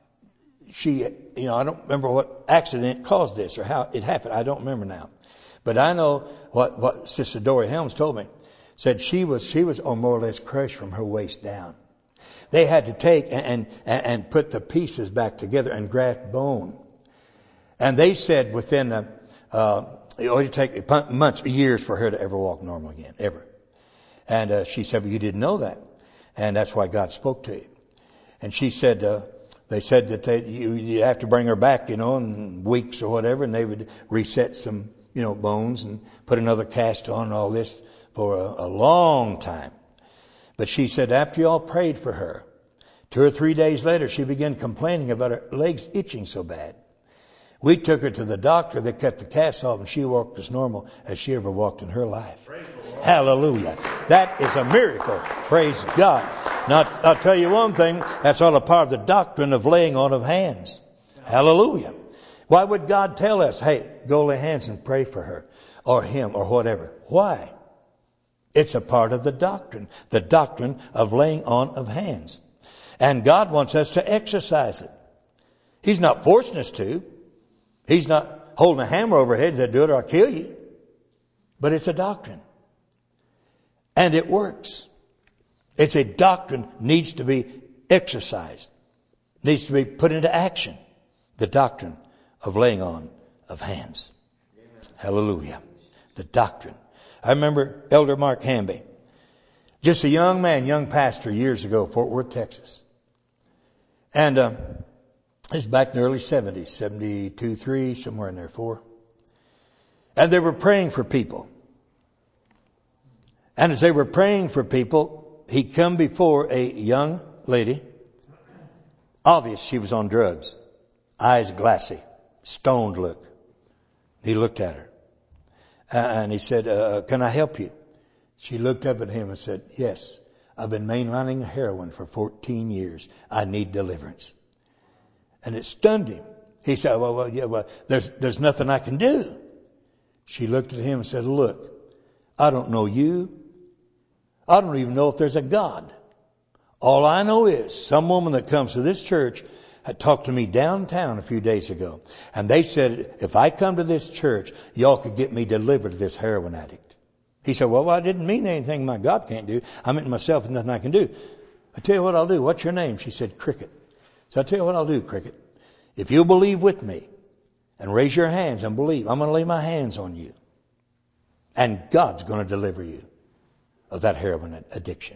She, you know, I don't remember what accident caused this or how it happened. I don't remember now. But I know what, what Sister Dory Helms told me. Said she was, she was more or less crushed from her waist down. They had to take and, and, and put the pieces back together and graft bone. And they said within, uh, uh, it would take months, years for her to ever walk normal again, ever. And uh, she said, well, you didn't know that. And that's why God spoke to you. And she said, uh, They said that they, you, you have to bring her back, you know, in weeks or whatever, and they would reset some, you know, bones and put another cast on and all this for a, a long time. But she said after you all prayed for her, two or three days later, she began complaining about her legs itching so bad. We took her to the doctor. They cut the cast off, and she walked as normal as she ever walked in her life. Hallelujah. That is a miracle. Praise God. Now, I'll tell you one thing. That's all a part of the doctrine of laying on of hands. Hallelujah. Why would God tell us, hey, go lay hands and pray for her or him or whatever? Why? It's a part of the doctrine. The doctrine of laying on of hands. And God wants us to exercise it. He's not forcing us to. He's not holding a hammer over our head and said, do it or I'll kill you. But it's a doctrine. And it works. It's a doctrine needs to be exercised, needs to be put into action. The doctrine of laying on of hands. Amen. Hallelujah. The doctrine. I remember Elder Mark Hamby, just a young man, young pastor years ago, Fort Worth, Texas. And uh, this is back in the early seventies, seventy-two, three, somewhere in there, four. And they were praying for people. And as they were praying for people, he come before a young lady. Obvious she was on drugs. Eyes glassy. Stoned look. He looked at her. Uh, and he said, uh, can I help you? She looked up at him and said, yes, I've been mainlining heroin for fourteen years. I need deliverance. And it stunned him. He said, well, well, yeah, well, there's, there's nothing I can do. She looked at him and said, look, I don't know you. I don't even know if there's a God. All I know is some woman that comes to this church had talked to me downtown a few days ago. And they said, if I come to this church, y'all could get me delivered to this heroin addict. He said, well, I didn't mean anything my God can't do. I meant myself, there's nothing I can do. I tell you what I'll do. What's your name? She said, Cricket. So I tell you what I'll do, Cricket. If you'll believe with me and raise your hands and believe, I'm going to lay my hands on you. And God's going to deliver you of that heroin addiction.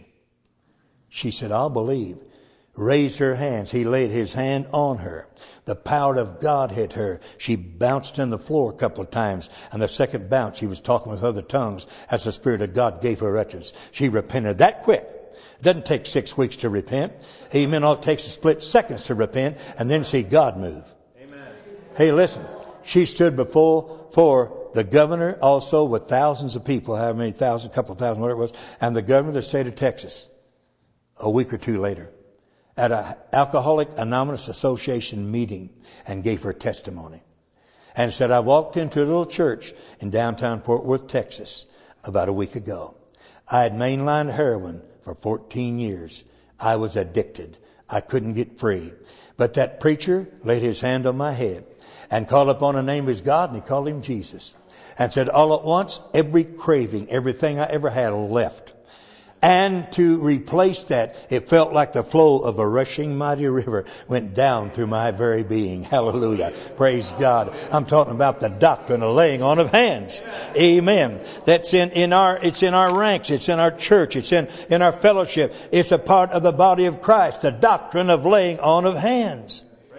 She said, I'll believe. Raised her hands. He laid his hand on her. The power of God hit her. She bounced in the floor a couple of times. And the second bounce, she was talking with other tongues as the Spirit of God gave her utterance. She repented that quick. It doesn't take six weeks to repent. Amen. All it takes is split seconds to repent and then see God move. Amen. Hey, listen. She stood before for the governor also with thousands of people, however many thousand, a couple of thousand, whatever it was, and the governor of the state of Texas a week or two later at an Alcoholic Anonymous Association meeting and gave her testimony. And said, I walked into a little church in downtown Fort Worth, Texas about a week ago. I had mainlined heroin for fourteen years. I was addicted. I couldn't get free. But that preacher laid his hand on my head and called upon the name of his God, and he called him Jesus. And said, all at once, every craving, everything I ever had left. And to replace that, it felt like the flow of a rushing mighty river went down through my very being. Hallelujah. Praise God. I'm talking about the doctrine of laying on of hands. Amen. That's in, in our, it's in our ranks. It's in our church. It's in, in our fellowship. It's a part of the body of Christ. The doctrine of laying on of hands.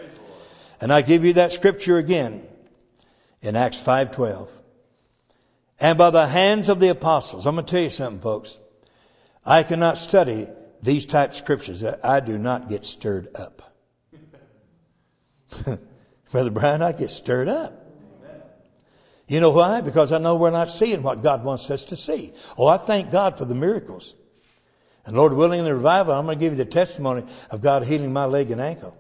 And I give you that scripture again in Acts five twelve. And by the hands of the apostles. I'm going to tell you something, folks. I cannot study these type scriptures. I do not get stirred up. Brother Brian, I get stirred up. You know why? Because I know we're not seeing what God wants us to see. Oh, I thank God for the miracles. And Lord willing, in the revival, I'm going to give you the testimony of God healing my leg and ankle.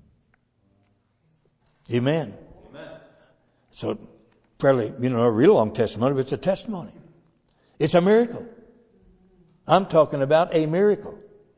Amen. Amen. So, fairly, you know, a real long testimony, but it's a testimony. It's a miracle. I'm talking about a miracle.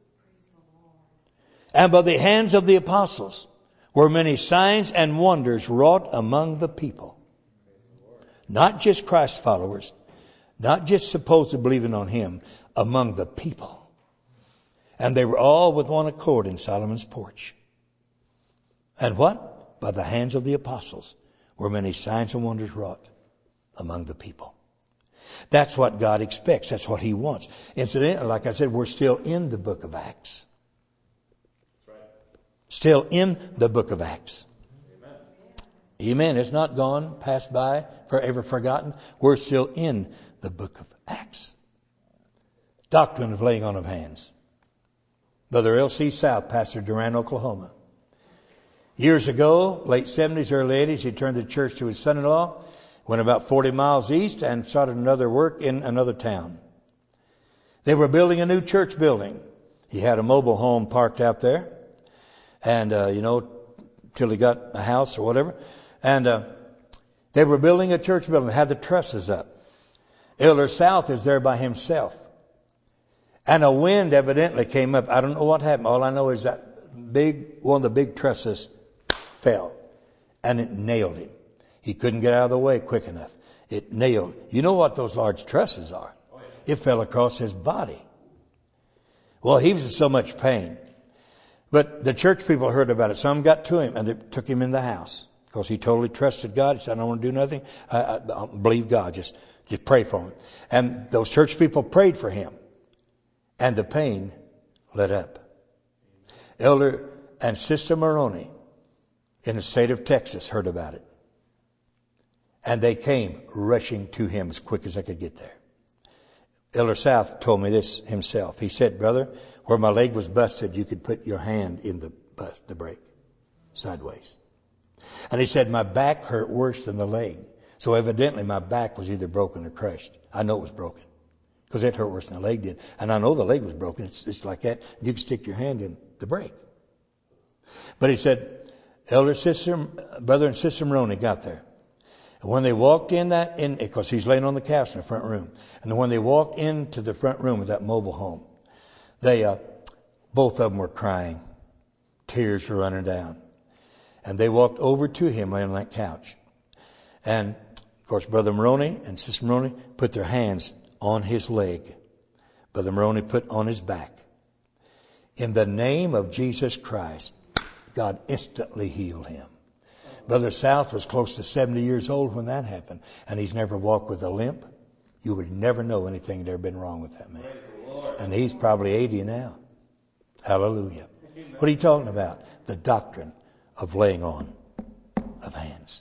And by the hands of the apostles were many signs and wonders wrought among the people. Not just Christ's followers, not just supposed to believing on him, among the people. And they were all with one accord in Solomon's porch. And what? By the hands of the apostles were many signs and wonders wrought among the people. That's what God expects. That's what he wants. Incidentally, like I said, we're still in the book of Acts. That's right. Still in the book of Acts. Amen. Amen. It's not gone, passed by, forever forgotten. We're still in the book of Acts. Doctrine of laying on of hands. Brother L C South, pastor Durant, Oklahoma. Years ago, late seventies, early eighties, he turned the church to his son-in-law. Went about forty miles east and started another work in another town. They were building a new church building. He had a mobile home parked out there. And, uh, you know, till he got a house or whatever. And uh, they were building a church building. They had the trusses up. Elder South is there by himself. And a wind evidently came up. I don't know what happened. All I know is that big, one of the big trusses fell. And it nailed him. He couldn't get out of the way quick enough. It nailed. You know what those large trusses are. it fell across his body. Well, he was in so much pain. But the church people heard about it. Some got to him and they took him in the house because he totally trusted God. He said, I don't want to do nothing. I, I, I believe God. Just, just pray for him. And those church people prayed for him. And the pain let up. Elder and Sister Maroney in the state of Texas heard about it. And they came rushing to him as quick as they could get there. Elder South told me this himself. He said, brother, where my leg was busted, you could put your hand in the bust, the break, sideways. And he said, my back hurt worse than the leg. So evidently my back was either broken or crushed. I know it was broken because it hurt worse than the leg did. And I know the leg was broken. It's, it's like that. You can stick your hand in the break. But he said, Elder Sister, Brother and Sister Maroney got there. And when they walked in that, in because he's laying on the couch in the front room. And when they walked into the front room of that mobile home, they, uh, both of them were crying. Tears were running down. And they walked over to him laying on that couch. And, of course, Brother Maroney and Sister Maroney put their hands on his leg. Brother Maroney put on his back. In the name of Jesus Christ, God instantly healed him. Brother South was close to seventy years old when that happened. And he's never walked with a limp. You would never know anything had ever been wrong with that man. And he's probably eighty now. Hallelujah. What are you talking about? The doctrine of laying on of hands.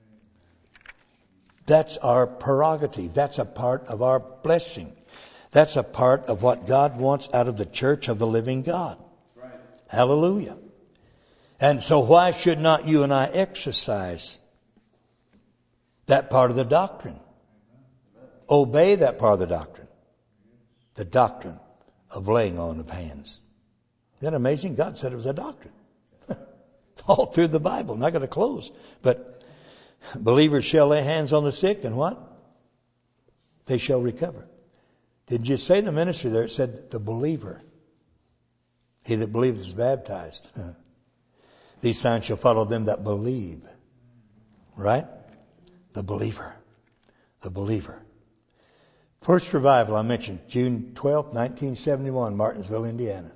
That's our prerogative. That's a part of our blessing. That's a part of what God wants out of the church of the living God. Right. Hallelujah. And so why should not you and I exercise that part of the doctrine? Obey that part of the doctrine. The doctrine of laying on of hands. Isn't that amazing? God said it was a doctrine. All through the Bible. I'm not going to close. But believers shall lay hands on the sick and what? They shall recover. Did you say the ministry there? It said the believer. He that believes is baptized. These signs shall follow them that believe. Right? The believer. The believer. First revival I mentioned, June twelfth, nineteen seventy-one, Martinsville, Indiana.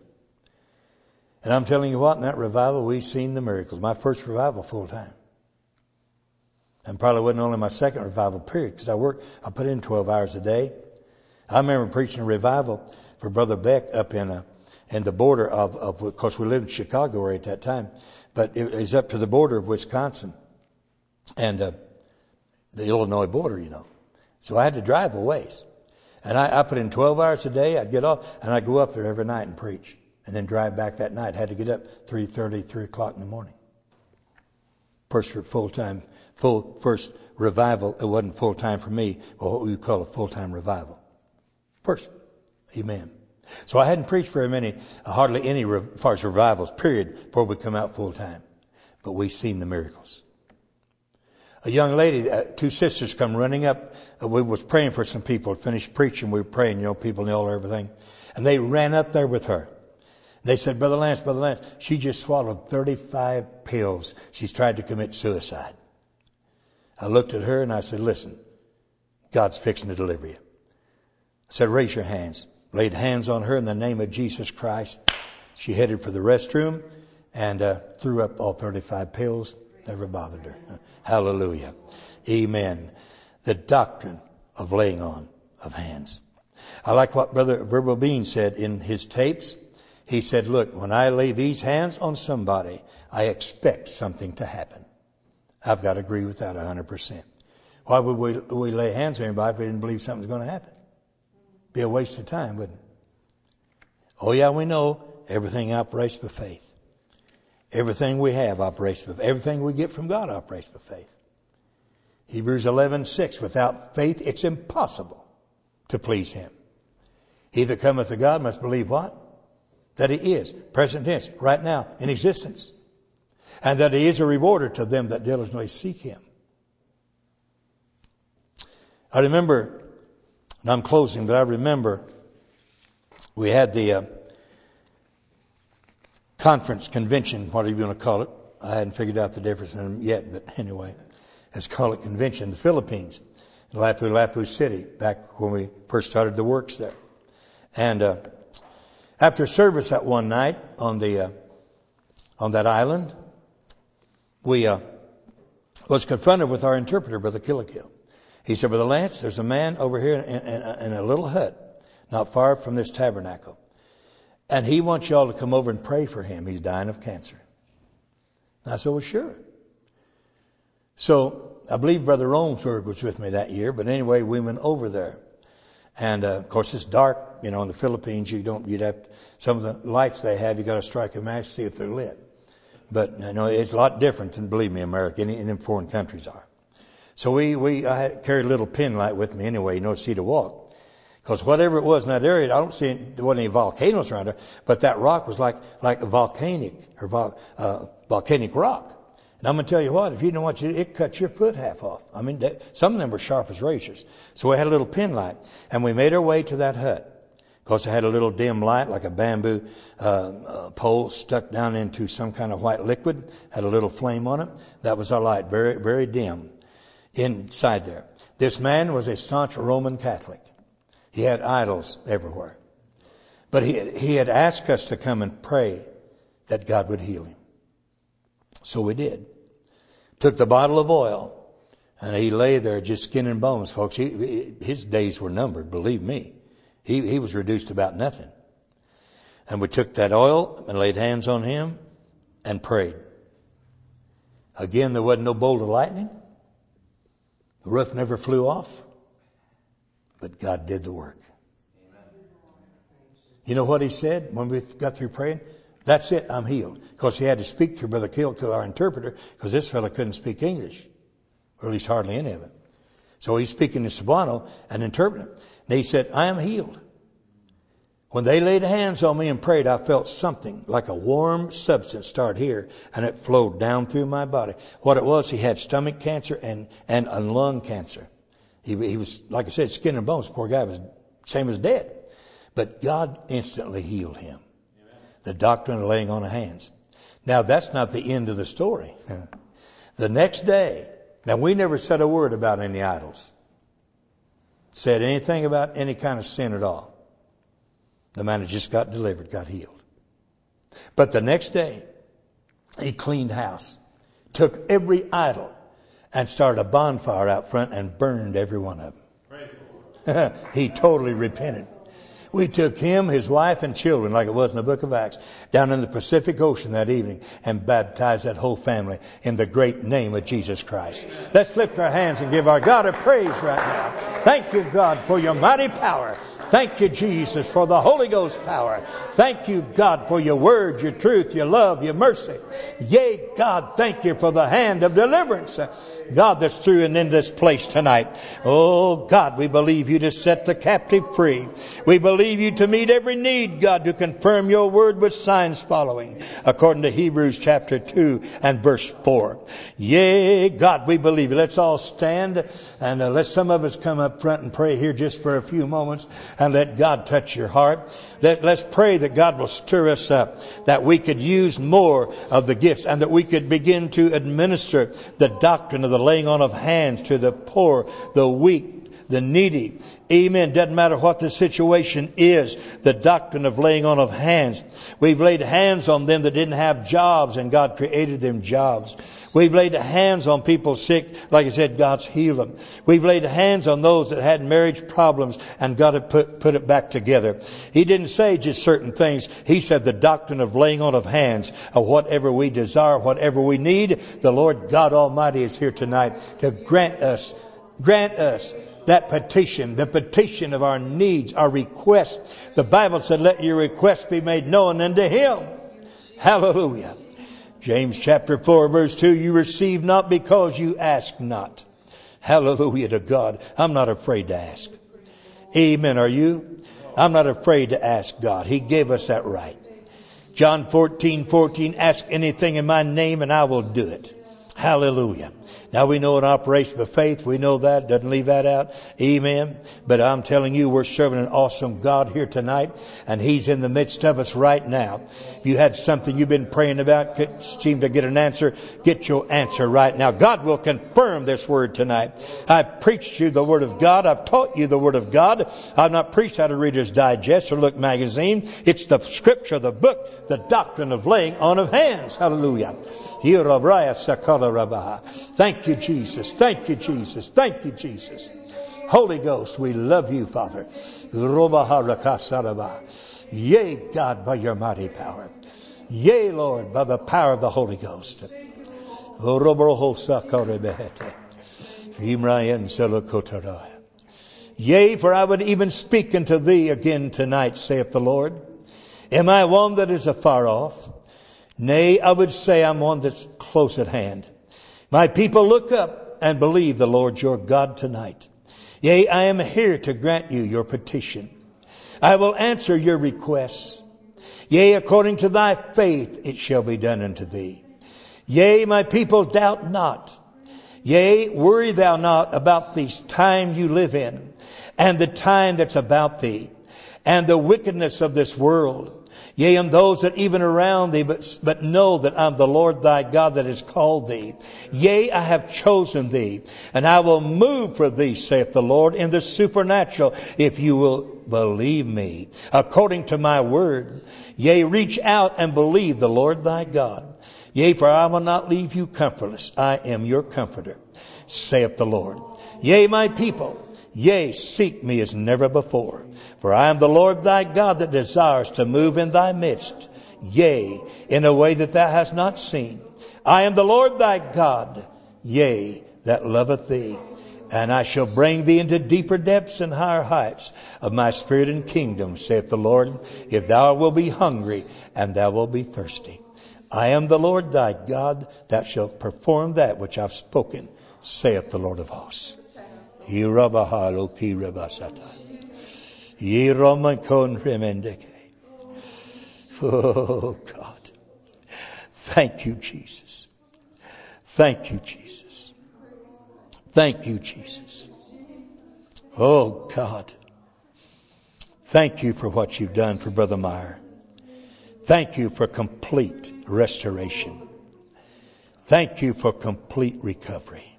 And I'm telling you what, in that revival, we've seen the miracles. My first revival full time. And probably wasn't only my second revival period, because I worked, I put in twelve hours a day. I remember preaching a revival for Brother Beck up in a, in the border of, of, of course we lived in Chicago area at that time, but it was up to the border of Wisconsin and uh, the Illinois border, you know. So I had to drive a ways. And I, I put in twelve hours a day. I'd get off and I'd go up there every night and preach. And then drive back that night. Had to get up three thirty, three o'clock in the morning. First full-time, full, first revival. It wasn't full-time for me, but what we would call a full-time revival. First. Amen. So I hadn't preached very many, uh, hardly any re- as far as revivals, period, before we come out full-time. But we've seen the miracles. A young lady, uh, two sisters come running up. Uh, we was praying for some people. Finished preaching. We were praying, you know, people know everything. And they ran up there with her. They said, Brother Lance, Brother Lance, she just swallowed thirty-five pills. She's tried to commit suicide. I looked at her and I said, listen, God's fixing to deliver you. I said, raise your hands. Laid hands on her in the name of Jesus Christ. She headed for the restroom and uh, threw up all thirty-five pills. Never bothered her. Hallelujah. Amen. The doctrine of laying on of hands. I like what Brother Verbal Bean said in his tapes. He said, look, when I lay these hands on somebody, I expect something to happen. I've got to agree with that one hundred percent. Why would we, we lay hands on anybody if we didn't believe something's going to happen? Be a waste of time, wouldn't it? Oh, yeah, we know everything operates by faith. Everything we have operates by faith. Everything we get from God operates by faith. Hebrews eleven six, without faith it's impossible to please Him. He that cometh to God must believe what? That He is, present tense, right now, in existence. And that He is a rewarder to them that diligently seek Him. I remember, and I'm closing, but I remember we had the uh, conference, convention, whatever you want to call it. I hadn't figured out the difference in them yet, but anyway, let's call it convention in the Philippines. in Lapu-Lapu City back when we first started the works there. And uh, after service that one night on the uh, on that island, we uh, was confronted with our interpreter, Brother Killikill. He said, Brother Lance, there's a man over here in, in, in a little hut not far from this tabernacle. And he wants y'all to come over and pray for him. He's dying of cancer. And I said, well, sure. So I believe Brother Romsberg was with me that year. But anyway, we went over there. And, uh, of course, it's dark. You know, in the Philippines, you don't, you'd have, some of the lights they have, you got to strike a match to see if they're lit. But, you know, it's a lot different than, believe me, America, and them foreign countries are. So we, we, I had carried a little pin light with me anyway, you know, to see to walk. Because whatever it was in that area, I don't see, any, there wasn't any volcanoes around there, but that rock was like, like a volcanic, or vol, uh, volcanic rock. And I'm going to tell you what, if you don't want you, it cut your foot half off. I mean, they, some of them were sharp as razors. So we had a little pin light, and we made our way to that hut. Of course, it had a little dim light, like a bamboo uh, uh, pole stuck down into some kind of white liquid, had a little flame on it. That was our light, very, very dim inside there. This man was a staunch Roman Catholic. He had idols everywhere. But he, he had asked us to come and pray that God would heal him. So we did. Took the bottle of oil, and he lay there just skin and bones, folks. He, his days were numbered, believe me. He, he was reduced to about nothing. And we took that oil and laid hands on him and prayed. Again, there wasn't no bolt of lightning. The roof never flew off. But God did the work. You know what he said when we got through praying? That's it, I'm healed. Because he had to speak through Brother Kill to our interpreter, because this fellow couldn't speak English, or at least hardly any of it. So he's speaking in Cebuano and interpreting. And he said, I am healed. When they laid hands on me and prayed, I felt something like a warm substance start here, and it flowed down through my body. What it was, he had stomach cancer and, and a lung cancer. He, he was, like I said, skin and bones. Poor guy was same as dead. But God instantly healed him. Amen. The doctrine of laying on of hands. Now, that's not the end of the story. The next day, now we never said a word about any idols. Said anything about any kind of sin at all. The man had just got delivered, got healed. But the next day, he cleaned house. Took every idol and started a bonfire out front and burned every one of them. Praise the Lord. He totally repented. We took him, his wife, and children, like it was in the book of Acts, down in the Pacific Ocean that evening and baptized that whole family in the great name of Jesus Christ. Let's lift our hands and give our God a praise right now. Thank you, God, for your mighty power. Thank you, Jesus, for the Holy Ghost power. Thank you, God, for your word, your truth, your love, your mercy. Yea, God, thank you for the hand of deliverance, God, that's through and in this place tonight. Oh, God, we believe you to set the captive free. We believe you to meet every need, God, to confirm your word with signs following, according to Hebrews chapter two and verse four. Yea, God, we believe you. Let's all stand, and uh, let some of us come up front and pray here just for a few moments. And let God touch your heart. Let, let's pray that God will stir us up, that we could use more of the gifts, and that we could begin to administer the doctrine of the laying on of hands to the poor, the weak, the needy. Amen. Doesn't matter what the situation is. The doctrine of laying on of hands. We've laid hands on them that didn't have jobs, and God created them jobs. We've laid hands on people sick. Like I said, God's healed them. We've laid hands on those that had marriage problems, and God had put, put it back together. He didn't say just certain things. He said the doctrine of laying on of hands, of whatever we desire, whatever we need. The Lord God Almighty is here tonight to grant us, grant us that petition, the petition of our needs, our requests. The Bible said, let your requests be made known unto Him. Hallelujah. James chapter four verse two, you receive not because you ask not. Hallelujah to God. I'm not afraid to ask. Amen. Are you? I'm not afraid to ask God. He gave us that right. John fourteen fourteen, ask anything in my name and I will do it. Hallelujah. Now we know an operation of faith. We know that. Doesn't leave that out. Amen. But I'm telling you, we're serving an awesome God here tonight. And He's in the midst of us right now. If you had something you've been praying about, couldn't seem to get an answer, get your answer right now. God will confirm this word tonight. I've preached you the Word of God. I've taught you the Word of God. I've not preached out of Reader's Digest or Look magazine. It's the Scripture, the book, the doctrine of laying on of hands. Hallelujah. Thank you, Jesus. Thank you, Jesus. Thank you, Jesus. Holy Ghost, we love you, Father. Yea, God, by your mighty power. Yea, Lord, by the power of the Holy Ghost. Yea, for I would even speak unto thee again tonight, saith the Lord. Am I one that is afar off? Nay, I would say I'm one that's close at hand. My people, look up and believe the Lord your God tonight. Yea, I am here to grant you your petition. I will answer your requests. Yea, according to thy faith it shall be done unto thee. Yea, my people, doubt not. Yea, worry thou not about this time you live in, and the time that's about thee, and the wickedness of this world. Yea, and those that even around thee, but, but know that I'm the Lord thy God that has called thee. Yea, I have chosen thee, and I will move for thee, saith the Lord, in the supernatural, if you will believe me, according to my word. Yea, reach out and believe the Lord thy God. Yea, for I will not leave you comfortless. I am your comforter, saith the Lord. Yea, my people, yea, seek me as never before. For I am the Lord thy God that desires to move in thy midst. Yea, in a way that thou hast not seen. I am the Lord thy God, yea, that loveth thee. And I shall bring thee into deeper depths and higher heights of my spirit and kingdom, saith the Lord, if thou wilt be hungry and thou wilt be thirsty. I am the Lord thy God that shall perform that which I've spoken, saith the Lord of hosts. Oh God. Thank you, Jesus. Thank you, Jesus. Thank you, Jesus. Oh God. Thank you for what you've done for Brother Meyer. Thank you for complete restoration. Thank you for complete recovery.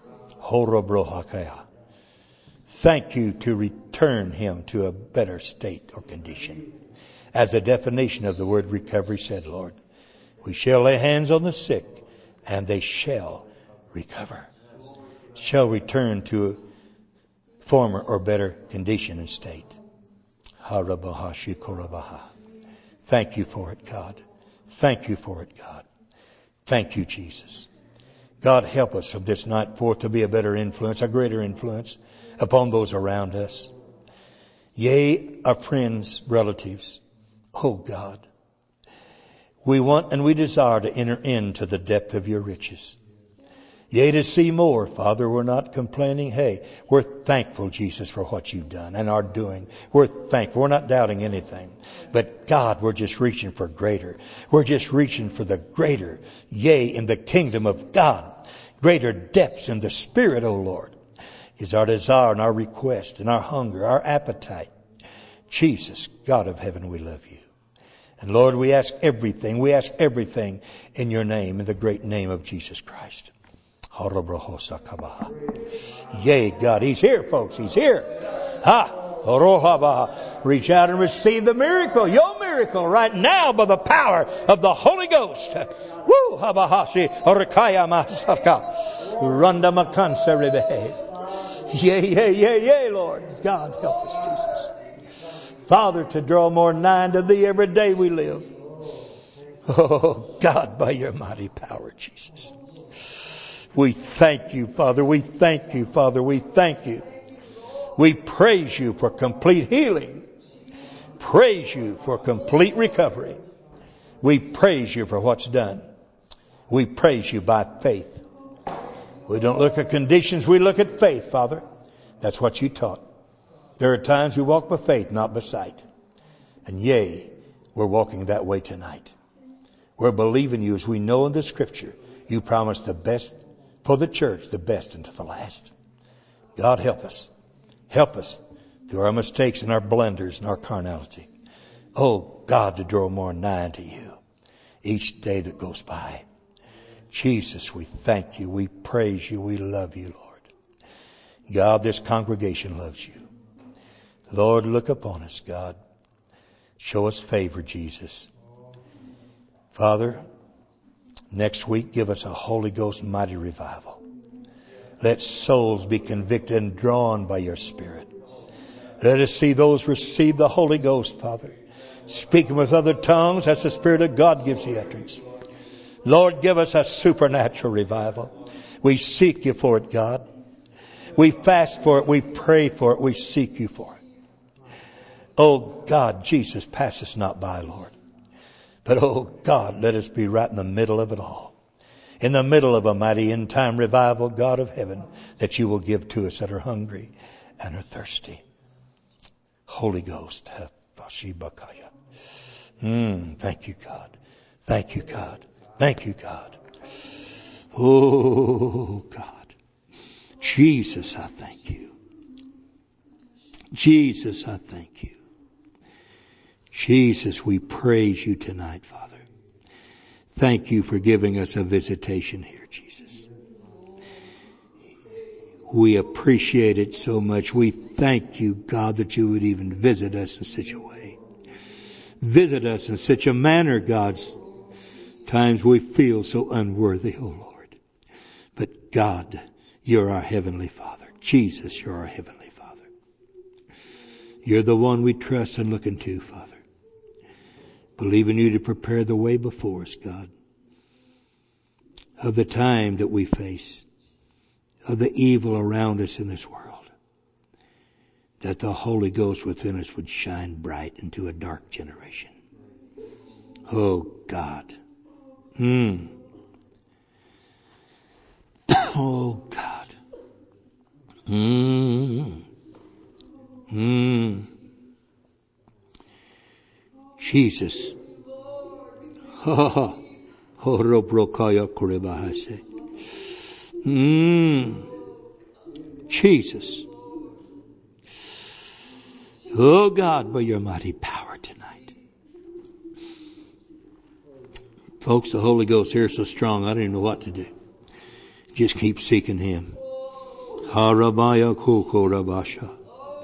Thank you to return him to a better state or condition. As the definition of the word recovery said, Lord, we shall lay hands on the sick and they shall recover. Shall return to a former or better condition and state. Thank you for it, God. Thank you for it, God. Thank you, Jesus. God, help us from this night forth to be a better influence, a greater influence upon those around us. Yea, our friends, relatives. Oh God, we want and we desire to enter into the depth of your riches. Yea, to see more, Father. We're not complaining. Hey, we're thankful, Jesus, for what you've done and are doing. We're thankful. We're not doubting anything. But God, we're just reaching for greater. We're just reaching for the greater. Yea, in the kingdom of God. Greater depths in the Spirit, O Lord, is our desire and our request and our hunger, our appetite. Jesus, God of heaven, we love you. And Lord, we ask everything. We ask everything in your name, in the great name of Jesus Christ. Yea, God, he's here, folks. He's here. Ha! Reach out and receive the miracle, your miracle right now by the power of the Holy Ghost. Woo! Yea, yea, yea, yea, Lord. God, help us, Jesus. Father, to draw more nigh to thee every day we live. Oh, God, by your mighty power, Jesus. We thank you, Father. We thank you, Father. We thank you. We praise you for complete healing. Praise you for complete recovery. We praise you for what's done. We praise you by faith. We don't look at conditions. We look at faith, Father. That's what you taught. There are times we walk by faith, not by sight. And yea, we're walking that way tonight. We're believing you as we know in the Scripture. You promised the best for the church, the best unto the last. God help us. Help us through our mistakes and our blunders and our carnality. Oh, God, to draw more nigh unto you each day that goes by. Jesus, we thank you. We praise you. We love you, Lord. God, this congregation loves you. Lord, look upon us, God. Show us favor, Jesus. Father, next week, give us a Holy Ghost mighty revival. Let souls be convicted and drawn by your Spirit. Let us see those receive the Holy Ghost, Father. Speaking with other tongues as the Spirit of God gives the utterance. Lord, give us a supernatural revival. We seek you for it, God. We fast for it. We pray for it. We seek you for it. Oh, God, Jesus, pass us not by, Lord. But, oh, God, let us be right in the middle of it all. In the middle of a mighty end time revival, God of heaven, that you will give to us that are hungry and are thirsty. Holy Ghost. Mm, thank you, God. Thank you, God. Thank you, God. Oh, God. Jesus, I thank you. Jesus, I thank you. Jesus, we praise you tonight, Father. Thank you for giving us a visitation here, Jesus. We appreciate it so much. We thank you, God, that you would even visit us in such a way. Visit us in such a manner, God. Times we feel so unworthy, oh Lord. But God, you're our Heavenly Father. Jesus, you're our Heavenly Father. You're the one we trust and look into, Father. Believing you to prepare the way before us, God, of the time that we face, of the evil around us in this world, that the Holy Ghost within us would shine bright into a dark generation. Oh, God. Mm. Oh, God. Mm. Mm. Jesus. Mm. Jesus. Oh God, by your mighty power tonight. Folks, the Holy Ghost here is so strong, I don't even know what to do. Just keep seeking Him. Harabaya koko rabasha.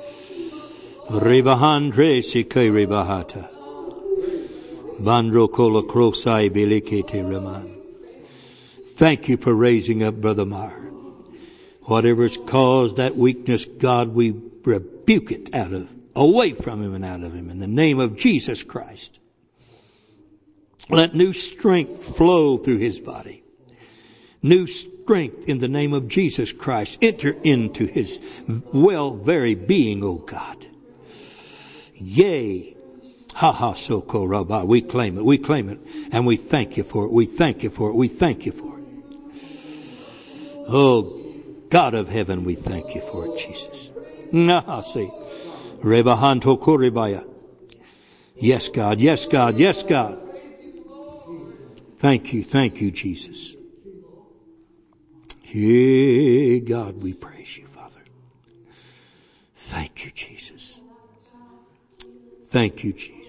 Rebahandre sikay rebahata. Bandro kola krosai belikete raman. Thank you for raising up Brother Meyer. Whatever's caused that weakness, God, we rebuke it out of, away from him and out of him in the name of Jesus Christ. Let new strength flow through his body. New strength in the name of Jesus Christ enter into his well very being, O God. Yea. Ha ha soko rabba. We claim it. We claim it. And we thank you for it. We thank you for it. We thank you for it. Oh, God of heaven, we thank you for it, Jesus. Nahasi. Rebahanto koribaya. Yes, God. Yes, God. Yes, God. Thank you. Thank you, Jesus. Hey, God, we praise you, Father. Thank you, Jesus. Thank you, Jesus.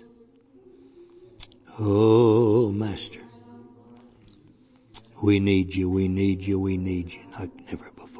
Oh, Master. We need you, we need you, we need you like never before.